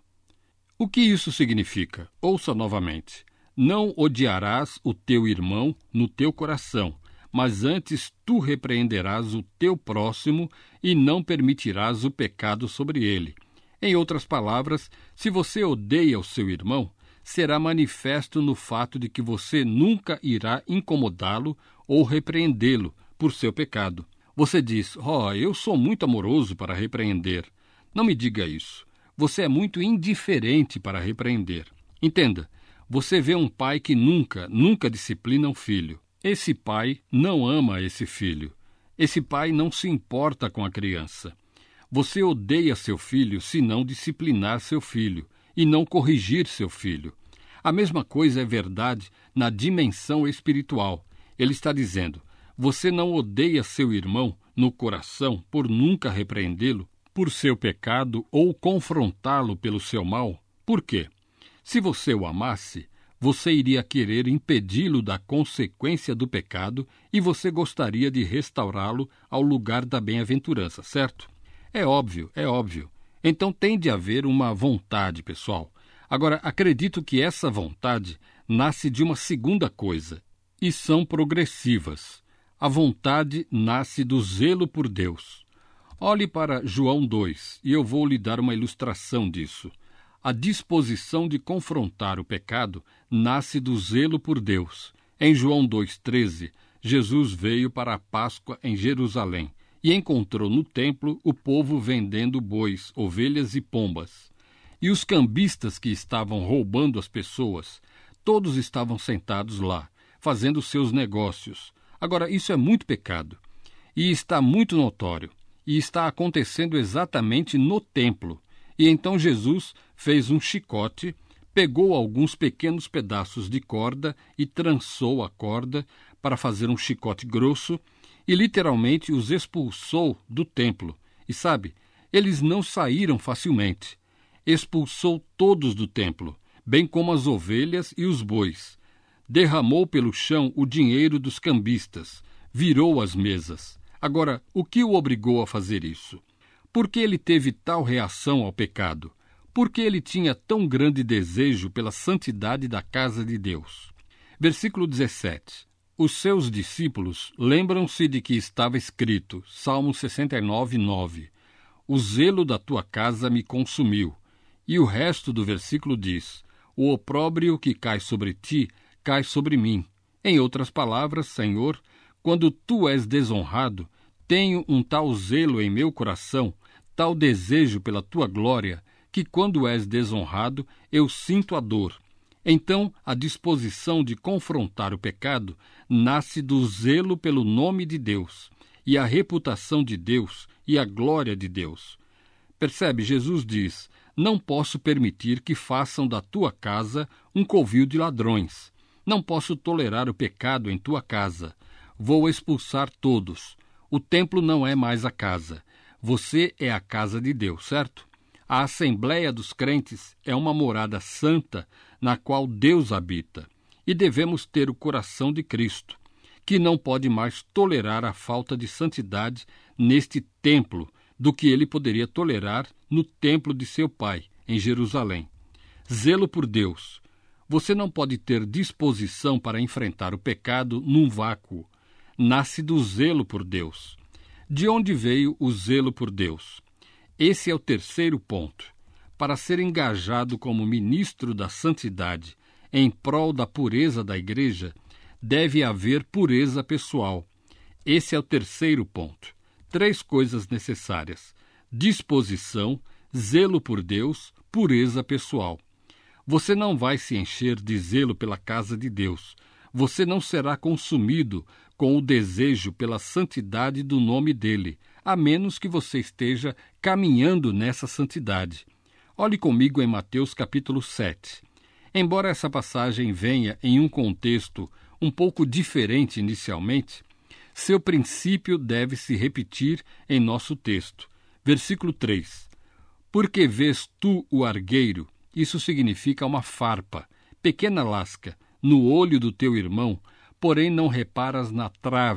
O que isso significa? Ouça novamente. Não odiarás o teu irmão no teu coração, mas antes tu repreenderás o teu próximo e não permitirás o pecado sobre ele. Em outras palavras, se você odeia o seu irmão, será manifesto no fato de que você nunca irá incomodá-lo ou repreendê-lo por seu pecado. Você diz, oh, eu sou muito amoroso para repreender. Não me diga isso. Você é muito indiferente para repreender. Entenda, você vê um pai que nunca, nunca disciplina um filho. Esse pai não ama esse filho. Esse pai não se importa com a criança. Você odeia seu filho se não disciplinar seu filho e não corrigir seu filho. A mesma coisa é verdade na dimensão espiritual. Ele está dizendo, você não odeia seu irmão no coração por nunca repreendê-lo por seu pecado ou confrontá-lo pelo seu mal. Por quê? Se você o amasse, você iria querer impedi-lo da consequência do pecado e você gostaria de restaurá-lo ao lugar da bem-aventurança, certo? É óbvio, é óbvio. Então tem de haver uma vontade, pessoal. Agora, acredito que essa vontade nasce de uma segunda coisa, e são progressivas. A vontade nasce do zelo por Deus. Olhe para João dois, e eu vou lhe dar uma ilustração disso. A disposição de confrontar o pecado nasce do zelo por Deus. Em João dois, treze, Jesus veio para a Páscoa em Jerusalém e encontrou no templo o povo vendendo bois, ovelhas e pombas. E os cambistas que estavam roubando as pessoas, todos estavam sentados lá, fazendo seus negócios. Agora, isso é muito pecado, e está muito notório, e está acontecendo exatamente no templo. E então Jesus fez um chicote, pegou alguns pequenos pedaços de corda e trançou a corda para fazer um chicote grosso e literalmente os expulsou do templo. E sabe, eles não saíram facilmente. Expulsou todos do templo, bem como as ovelhas e os bois. Derramou pelo chão o dinheiro dos cambistas, virou as mesas. Agora, o que o obrigou a fazer isso? Por que ele teve tal reação ao pecado? Por que ele tinha tão grande desejo pela santidade da casa de Deus? Versículo dezessete. Os seus discípulos lembram-se de que estava escrito, Salmo sessenta e nove, nove, o zelo da tua casa me consumiu. E o resto do versículo diz, o opróbrio que cai sobre ti, cai sobre mim. Em outras palavras, Senhor, quando tu és desonrado, tenho um tal zelo em meu coração, tal desejo pela tua glória, que quando és desonrado, eu sinto a dor. Então, a disposição de confrontar o pecado nasce do zelo pelo nome de Deus, e a reputação de Deus e a glória de Deus. Percebe, Jesus diz, não posso permitir que façam da tua casa um covil de ladrões. Não posso tolerar o pecado em tua casa. Vou expulsar todos. O templo não é mais a casa. Você é a casa de Deus, certo? A Assembleia dos Crentes é uma morada santa na qual Deus habita. E devemos ter o coração de Cristo, que não pode mais tolerar a falta de santidade neste templo do que ele poderia tolerar no templo de seu pai, em Jerusalém. Zelo por Deus. Você não pode ter disposição para enfrentar o pecado num vácuo. Nasce do zelo por Deus. De onde veio o zelo por Deus? Esse é o terceiro ponto. Para ser engajado como ministro da santidade em prol da pureza da igreja, deve haver pureza pessoal. Esse é o terceiro ponto. Três coisas necessárias: disposição, zelo por Deus, pureza pessoal. Você não vai se encher de zelo pela casa de Deus. Você não será consumido com o desejo pela santidade do nome dele, a menos que você esteja caminhando nessa santidade. Olhe comigo em Mateus capítulo sete. Embora essa passagem venha em um contexto um pouco diferente inicialmente, seu princípio deve se repetir em nosso texto. Versículo três. Porque vês tu o argueiro, isso significa uma farpa, pequena lasca, no olho do teu irmão, porém não reparas na trave,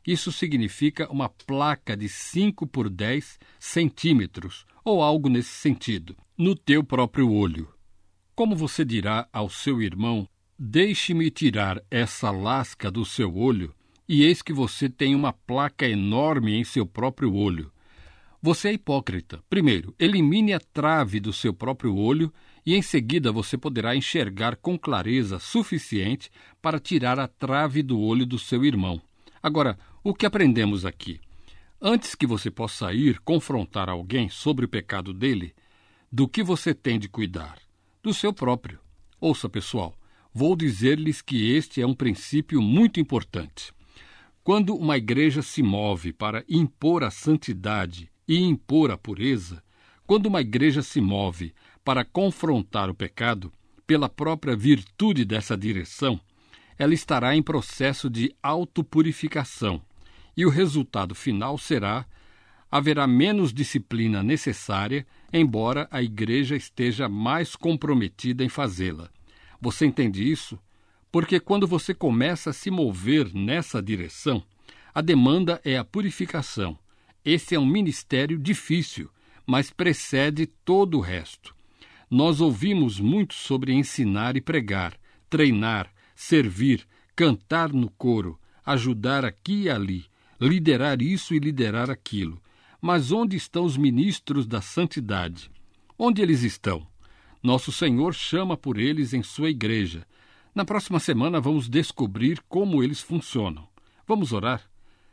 Isso significa uma placa de cinco por dez centímetros, ou algo nesse sentido, no teu próprio olho. Como você dirá ao seu irmão, deixe-me tirar essa lasca do seu olho, e eis que você tem uma placa enorme em seu próprio olho. Você é hipócrita. Primeiro, elimine a trave do seu próprio olho e em seguida você poderá enxergar com clareza suficiente para tirar a trave do olho do seu irmão. Agora, o que aprendemos aqui? Antes que você possa ir confrontar alguém sobre o pecado dele, do que você tem de cuidar? Do seu próprio. Ouça, pessoal, vou dizer-lhes que este é um princípio muito importante. Quando uma igreja se move para impor a santidade e impor a pureza, quando uma igreja se move para confrontar o pecado, pela própria virtude dessa direção, ela estará em processo de autopurificação, e o resultado final será: haverá menos disciplina necessária, embora a igreja esteja mais comprometida em fazê-la. Você entende isso? Porque quando você começa a se mover nessa direção, a demanda é a purificação. Esse é um ministério difícil, mas precede todo o resto. Nós ouvimos muito sobre ensinar e pregar, treinar, servir, cantar no coro, ajudar aqui e ali, liderar isso e liderar aquilo. Mas onde estão os ministros da santidade? Onde eles estão? Nosso Senhor chama por eles em sua igreja. Na próxima semana vamos descobrir como eles funcionam. Vamos orar?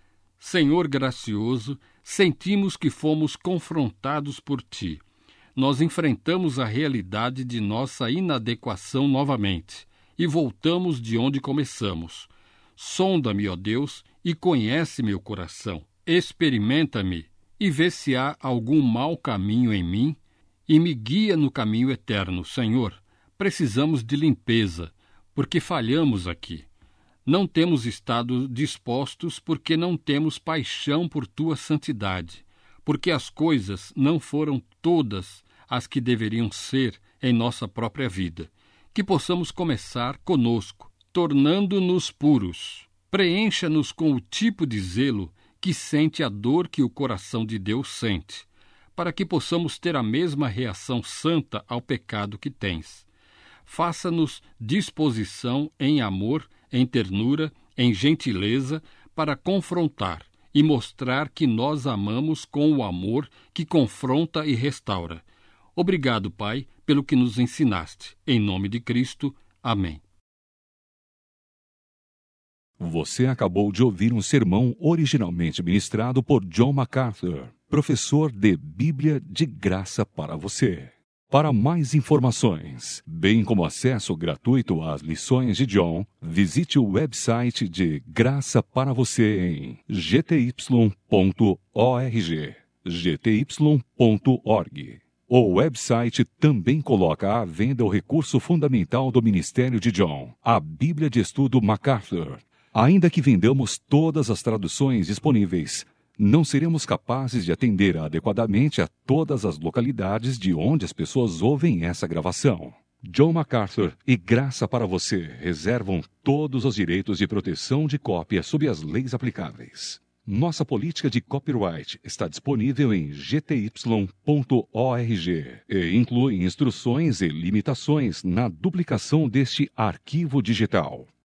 Senhor gracioso, sentimos que fomos confrontados por Ti. Nós enfrentamos a realidade de nossa inadequação novamente e voltamos de onde começamos. Sonda-me, ó Deus, e conhece meu coração. Experimenta-me e vê se há algum mau caminho em mim e me guia no caminho eterno. Senhor, precisamos de limpeza, porque falhamos aqui. Não temos estado dispostos porque não temos paixão por Tua santidade, porque as coisas não foram todas as que deveriam ser em nossa própria vida. Que possamos começar conosco, tornando-nos puros. Preencha-nos com o tipo de zelo que sente a dor que o coração de Deus sente, para que possamos ter a mesma reação santa ao pecado que tens. Faça-nos disposição em amor, em ternura, em gentileza, para confrontar e mostrar que nós amamos com o amor que confronta e restaura. Obrigado, Pai, pelo que nos ensinaste. Em nome de Cristo. Amém. Você acabou de ouvir um sermão originalmente ministrado por John MacArthur, professor de Bíblia de graça para você. Para mais informações, bem como acesso gratuito às lições de John, visite o website de Graça para Você em g t y ponto org, g t y ponto org. O website também coloca à venda o recurso fundamental do ministério de John, a Bíblia de Estudo MacArthur. Ainda que vendamos todas as traduções disponíveis, não seremos capazes de atender adequadamente a todas as localidades de onde as pessoas ouvem essa gravação. John MacArthur e Graça para Você reservam todos os direitos de proteção de cópia sob as leis aplicáveis. Nossa política de copyright está disponível em g t y ponto org e inclui instruções e limitações na duplicação deste arquivo digital.